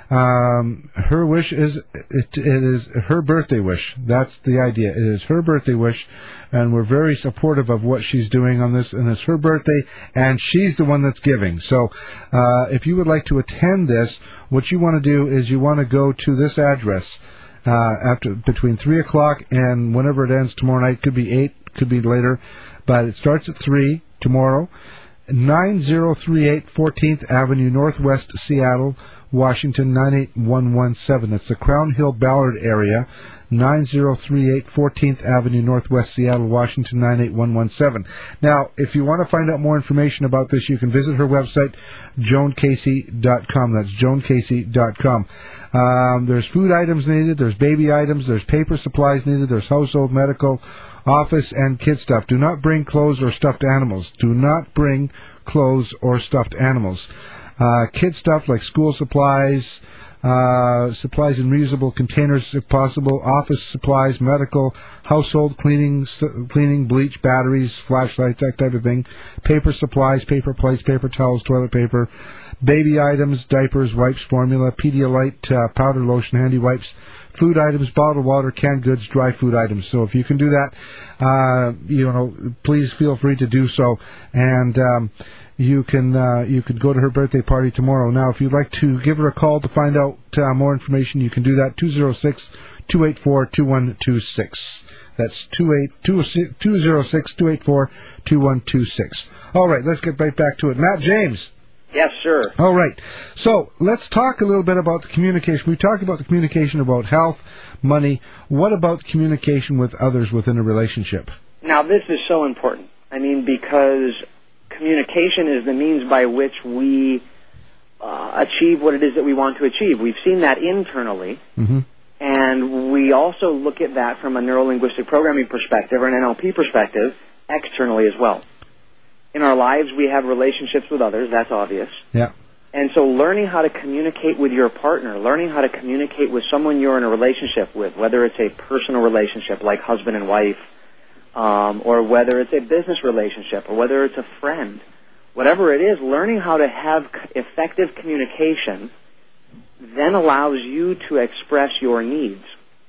[SPEAKER 1] Um, her wish is it, it is her birthday wish. That's the idea. It is her birthday wish, and we're very supportive of what she's doing on this. And it's her birthday, and she's the one that's giving. So, uh, if you would like to attend this, what you want to do is you want to go to this address uh, after between three o'clock and whenever it ends tomorrow night. Could be eight, could be later, but it starts at three tomorrow. nine zero three eight fourteenth Avenue Northwest, Seattle, Washington nine eight one one seven. It's the Crown Hill Ballard area. nine zero three eight fourteenth Avenue Northwest, Seattle, Washington nine eight one one seven. Now, if you want to find out more information about this, you can visit her website, joan casey dot com. That's joan casey dot com. Um, there's food items needed. There's baby items. There's paper supplies needed. There's household, medical, office, and kid stuff. Do not bring clothes or stuffed animals. Do not bring clothes or stuffed animals. Uh, kid stuff like school supplies, uh, supplies in reusable containers if possible, office supplies, medical, household cleaning, cleaning, bleach, batteries, flashlights, that type of thing. Paper supplies, paper plates, paper towels, toilet paper, baby items, diapers, wipes, formula, Pedialyte, uh, powder, lotion, handy wipes, food items, bottled water, canned goods, dry food items. So if you can do that, uh, you know, please feel free to do so. And um, you can uh, you can go to her birthday party tomorrow. Now, if you'd like to give her a call to find out uh, more information, you can do that, two oh six, two eight four, two one two six. That's two oh six, two eight four, two one two six. All right, let's get right back to it. Matt James.
[SPEAKER 2] Yes, sir.
[SPEAKER 1] All right. So let's talk a little bit about the communication. We talked about the communication about health, money. What about communication with others within a relationship?
[SPEAKER 2] Now, this is so important. I mean, because communication is the means by which we uh, achieve what it is that we want to achieve. We've seen that internally, mm-hmm. and we also look at that from a neuro-linguistic programming perspective or an N L P perspective externally as well. In our lives, we have relationships with others. That's obvious.
[SPEAKER 1] Yeah.
[SPEAKER 2] And so learning how to communicate with your partner, learning how to communicate with someone you're in a relationship with, whether it's a personal relationship like husband and wife, um, or whether it's a business relationship, or whether it's a friend, whatever it is, learning how to have effective communication then allows you to express your needs.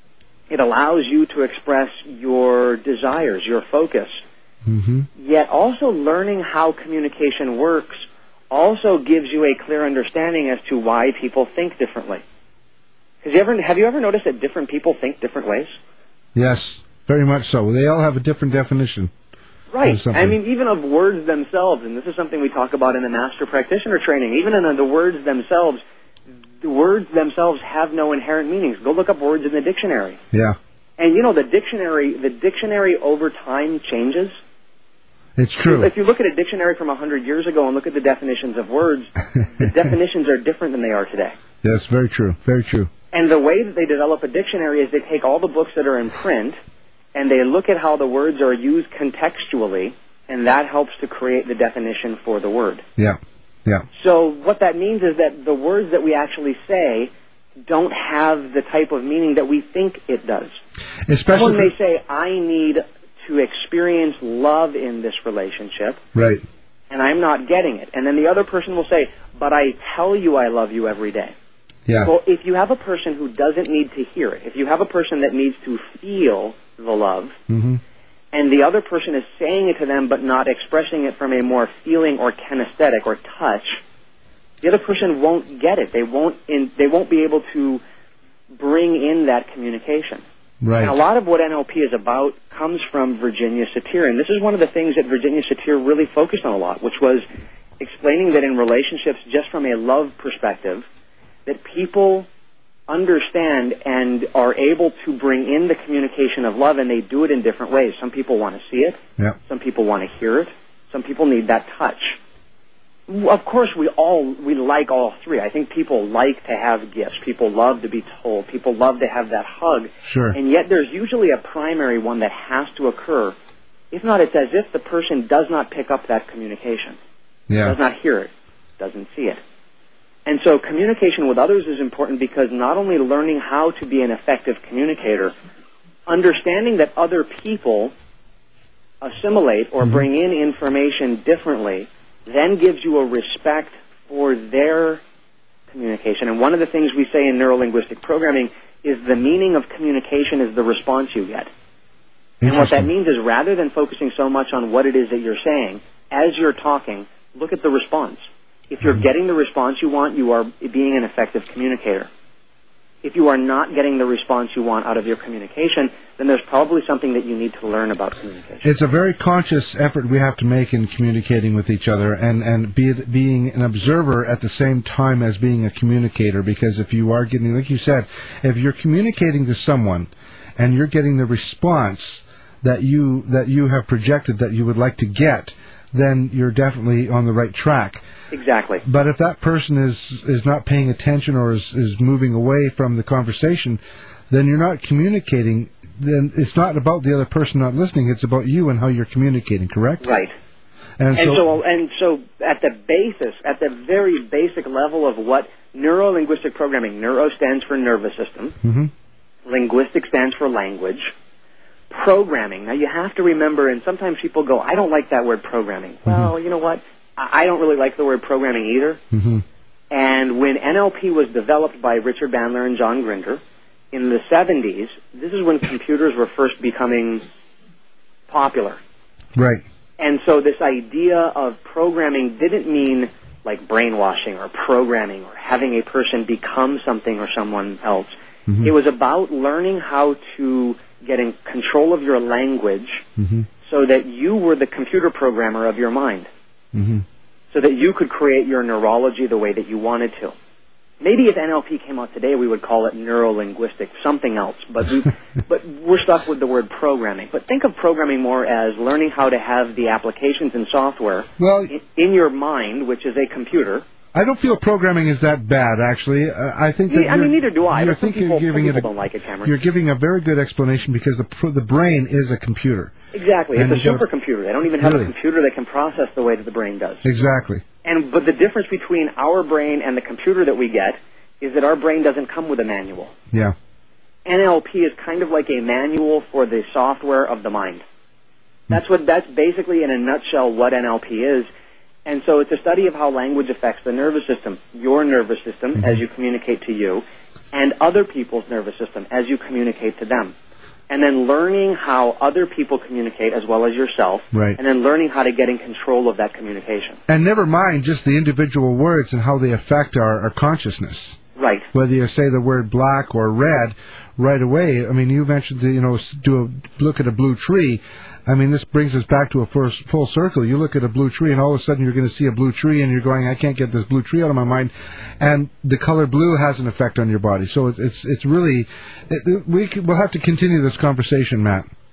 [SPEAKER 2] It allows you to express your desires, your focus.
[SPEAKER 1] Mm-hmm.
[SPEAKER 2] Yet also learning how communication works also gives you a clear understanding as to why people think differently. Have you ever, have you ever noticed that different people think different ways?
[SPEAKER 1] Yes, very much so. They all have a different definition.
[SPEAKER 2] Right. I mean, even of words themselves, and this is something we talk about in the Master Practitioner training, even in the words themselves, the words themselves have no inherent meanings. Go look up words in the dictionary.
[SPEAKER 1] Yeah.
[SPEAKER 2] And, you know, the dictionary, the dictionary over time changes.
[SPEAKER 1] It's true.
[SPEAKER 2] If you look at a dictionary from one hundred years ago and look at the definitions of words, the definitions are different than they are today.
[SPEAKER 1] Yes, very true. Very true.
[SPEAKER 2] And the way that they develop a dictionary is they take all the books that are in print and they look at how the words are used contextually, and that helps to create the definition for the word.
[SPEAKER 1] Yeah, yeah.
[SPEAKER 2] So what that means is that the words that we actually say don't have the type of meaning that we think it does.
[SPEAKER 1] Especially
[SPEAKER 2] Someone may say, I need to experience love in this relationship.
[SPEAKER 1] Right.
[SPEAKER 2] And I'm not getting it. And then the other person will say, but I tell you I love you every day.
[SPEAKER 1] Yeah.
[SPEAKER 2] Well, if you have a person who doesn't need to hear it, if you have a person that needs to feel the love,
[SPEAKER 1] mm-hmm.
[SPEAKER 2] and the other person is saying it to them but not expressing it from a more feeling or kinesthetic or touch, the other person won't get it. They won't in, they won't be able to bring in that communication.
[SPEAKER 1] Right.
[SPEAKER 2] And a lot of what N L P is about comes from Virginia Satir, and this is one of the things that Virginia Satir really focused on a lot, which was explaining that in relationships, just from a love perspective, that people understand and are able to bring in the communication of love, and they do it in different ways. Some people want to see it.
[SPEAKER 1] Yeah.
[SPEAKER 2] Some people want to hear it. Some people need that touch. Of course, we all, we like all three. I think people like to have gifts. People love to be told. People love to have that hug.
[SPEAKER 1] Sure.
[SPEAKER 2] And yet there's usually a primary one that has to occur. If not, it's as if the person does not pick up that communication.
[SPEAKER 1] Yeah.
[SPEAKER 2] Does not hear it. Doesn't see it. And so communication with others is important because not only learning how to be an effective communicator, understanding that other people assimilate or mm-hmm. bring in information differently then gives you a respect for their communication. And one of the things we say in neuro-linguistic programming is the meaning of communication is the response you get. And what that means is rather than focusing so much on what it is that you're saying, as you're talking, look at the response. If you're getting the response you want, you are being an effective communicator. If you are not getting the response you want out of your communication, then there's probably something that you need to learn about communication.
[SPEAKER 1] It's a very conscious effort we have to make in communicating with each other and, and be it, being an observer at the same time as being a communicator, because if you are getting, like you said, if you're communicating to someone and you're getting the response that you that you have projected that you would like to get, then you're definitely on the right track.
[SPEAKER 2] Exactly.
[SPEAKER 1] But if that person is is not paying attention or is, is moving away from the conversation, then you're not communicating. Then it's not about the other person not listening. It's about you and how you're communicating, correct?
[SPEAKER 2] Right.
[SPEAKER 1] And,
[SPEAKER 2] and
[SPEAKER 1] so,
[SPEAKER 2] so, and so at the basis, at the very basic level of what neuro-linguistic programming, neuro stands for nervous system,
[SPEAKER 1] mm-hmm.
[SPEAKER 2] linguistic stands for language, programming. Now, you have to remember, and sometimes people go, I don't like that word programming. Mm-hmm. Well, you know what? I don't really like the word programming either.
[SPEAKER 1] Mm-hmm.
[SPEAKER 2] And when N L P was developed by Richard Bandler and John Grinder in the seventies, this is when computers were first becoming popular.
[SPEAKER 1] Right.
[SPEAKER 2] And so this idea of programming didn't mean like brainwashing or programming or having a person become something or someone else.
[SPEAKER 1] Mm-hmm.
[SPEAKER 2] It was about learning how to get in control of your language
[SPEAKER 1] mm-hmm.
[SPEAKER 2] so that you were the computer programmer of your mind.
[SPEAKER 1] Mm-hmm.
[SPEAKER 2] So that you could create your neurology the way that you wanted to. Maybe if N L P came out today, we would call it neuro-linguistic, something else. But, we, but we're stuck with the word programming. But think of programming more as learning how to have the applications and software
[SPEAKER 1] well,
[SPEAKER 2] in, in your mind, which is a computer.
[SPEAKER 1] I don't feel programming is that bad, actually. Uh, I think that
[SPEAKER 2] I mean, neither do I.
[SPEAKER 1] You're
[SPEAKER 2] But some
[SPEAKER 1] thinking
[SPEAKER 2] people,
[SPEAKER 1] giving
[SPEAKER 2] some
[SPEAKER 1] it
[SPEAKER 2] people
[SPEAKER 1] a,
[SPEAKER 2] don't like it, Cameron.
[SPEAKER 1] You're giving a very good explanation because the the brain is a computer.
[SPEAKER 2] Exactly.
[SPEAKER 1] And
[SPEAKER 2] it's a supercomputer. They don't even have
[SPEAKER 1] really?
[SPEAKER 2] a computer that can process the way that the brain does.
[SPEAKER 1] Exactly.
[SPEAKER 2] And but the difference between our brain and the computer that we get is that our brain doesn't come with a manual.
[SPEAKER 1] Yeah.
[SPEAKER 2] N L P is kind of like a manual for the software of the mind. That's what that's basically in a nutshell what N L P is. And so it's a study of how language affects the nervous system, your nervous system mm-hmm. as you communicate to you, and other people's nervous system as you communicate to them. And then learning how other people communicate as well as yourself,
[SPEAKER 1] right.
[SPEAKER 2] and then learning how to get in control of that communication.
[SPEAKER 1] And never mind just the individual words and how they affect our, our consciousness.
[SPEAKER 2] Right.
[SPEAKER 1] Whether you say the word black or red right away. I mean, you mentioned, the, you know, do a, look at a blue tree. I mean, this brings us back to a first full circle. You look at a blue tree, and all of a sudden you're going to see a blue tree, and you're going, I can't get this blue tree out of my mind. And the color blue has an effect on your body. So it's it's, it's really, it, we can, we'll have to continue this conversation, Matt.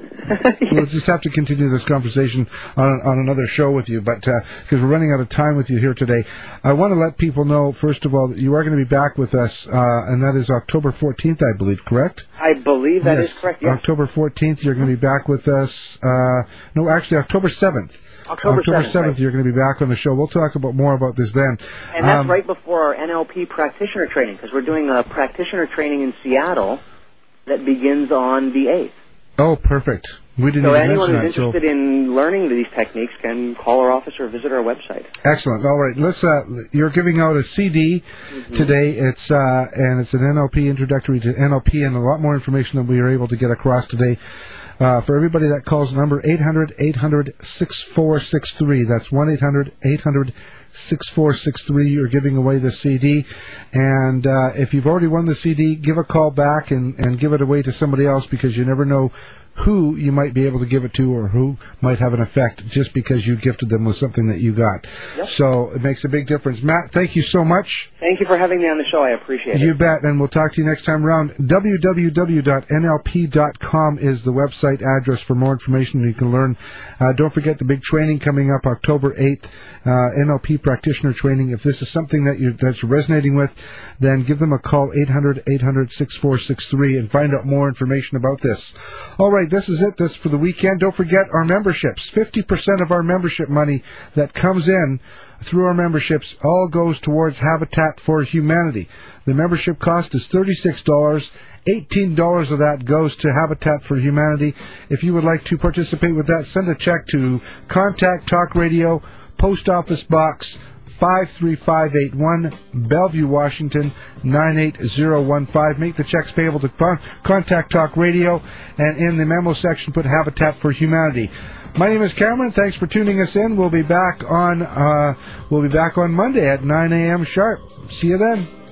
[SPEAKER 1] We'll just have to continue this conversation on, on another show with you, but because uh, we're running out of time with you here today, I want to let people know, first of all, that you are going to be back with us, uh, and that is October fourteenth, I believe, correct?
[SPEAKER 2] I believe that
[SPEAKER 1] yes.
[SPEAKER 2] is correct, yes.
[SPEAKER 1] October fourteenth, you're going to be back with us. Uh, no, actually, October seventh.
[SPEAKER 2] October,
[SPEAKER 1] October
[SPEAKER 2] seventh,
[SPEAKER 1] seventh
[SPEAKER 2] right.
[SPEAKER 1] You're going to be back on the show. We'll talk about more about this then.
[SPEAKER 2] And that's
[SPEAKER 1] um,
[SPEAKER 2] right before our N L P practitioner training, because we're doing a practitioner training in Seattle that begins on the eighth.
[SPEAKER 1] Oh, perfect. We didn't
[SPEAKER 2] so
[SPEAKER 1] even
[SPEAKER 2] anyone
[SPEAKER 1] mention
[SPEAKER 2] who's
[SPEAKER 1] that,
[SPEAKER 2] interested
[SPEAKER 1] so.
[SPEAKER 2] in learning these techniques can call our office or visit our website.
[SPEAKER 1] Excellent. All right, let's. Uh, you're giving out a C D mm-hmm. today. It's uh, and it's an N L P introductory to N L P, and a lot more information than we were able to get across today. Uh, for everybody that calls the number eight hundred, eight hundred, six four six three. That's one eight hundred, eight hundred, six four six three. You're giving away the C D. And uh, if you've already won the C D, give a call back and, and give it away to somebody else, because you never know who you might be able to give it to or who might have an effect just because you gifted them with something that you got.
[SPEAKER 2] Yep.
[SPEAKER 1] So it makes a big difference. Matt, thank you so much.
[SPEAKER 2] Thank you for having me on the show. I appreciate it.
[SPEAKER 1] You bet, and we'll talk to you next time around. w w w dot n l p dot com is the website address for more information you can learn. Uh, don't forget the big training coming up October eighth, uh, N L P practitioner training. If this is something that you that's resonating with, then give them a call, eight hundred, eight hundred, six four six three, and find out more information about this. All right, this is it. This is for the weekend. Don't forget our memberships. fifty percent of our membership money that comes in through our memberships all goes towards Habitat for Humanity. The membership cost is thirty-six dollars. eighteen dollars of that goes to Habitat for Humanity. If you would like to participate with that, send a check to Contact Talk Radio, Post Office Box five three five eight one, Bellevue, Washington nine eight zero one five. Make the checks payable to Contact Talk Radio, and in the memo section put Habitat for Humanity. My name is Cameron. Thanks for tuning us in. We'll be back on uh, we'll be back on Monday at nine a.m. sharp. See you then.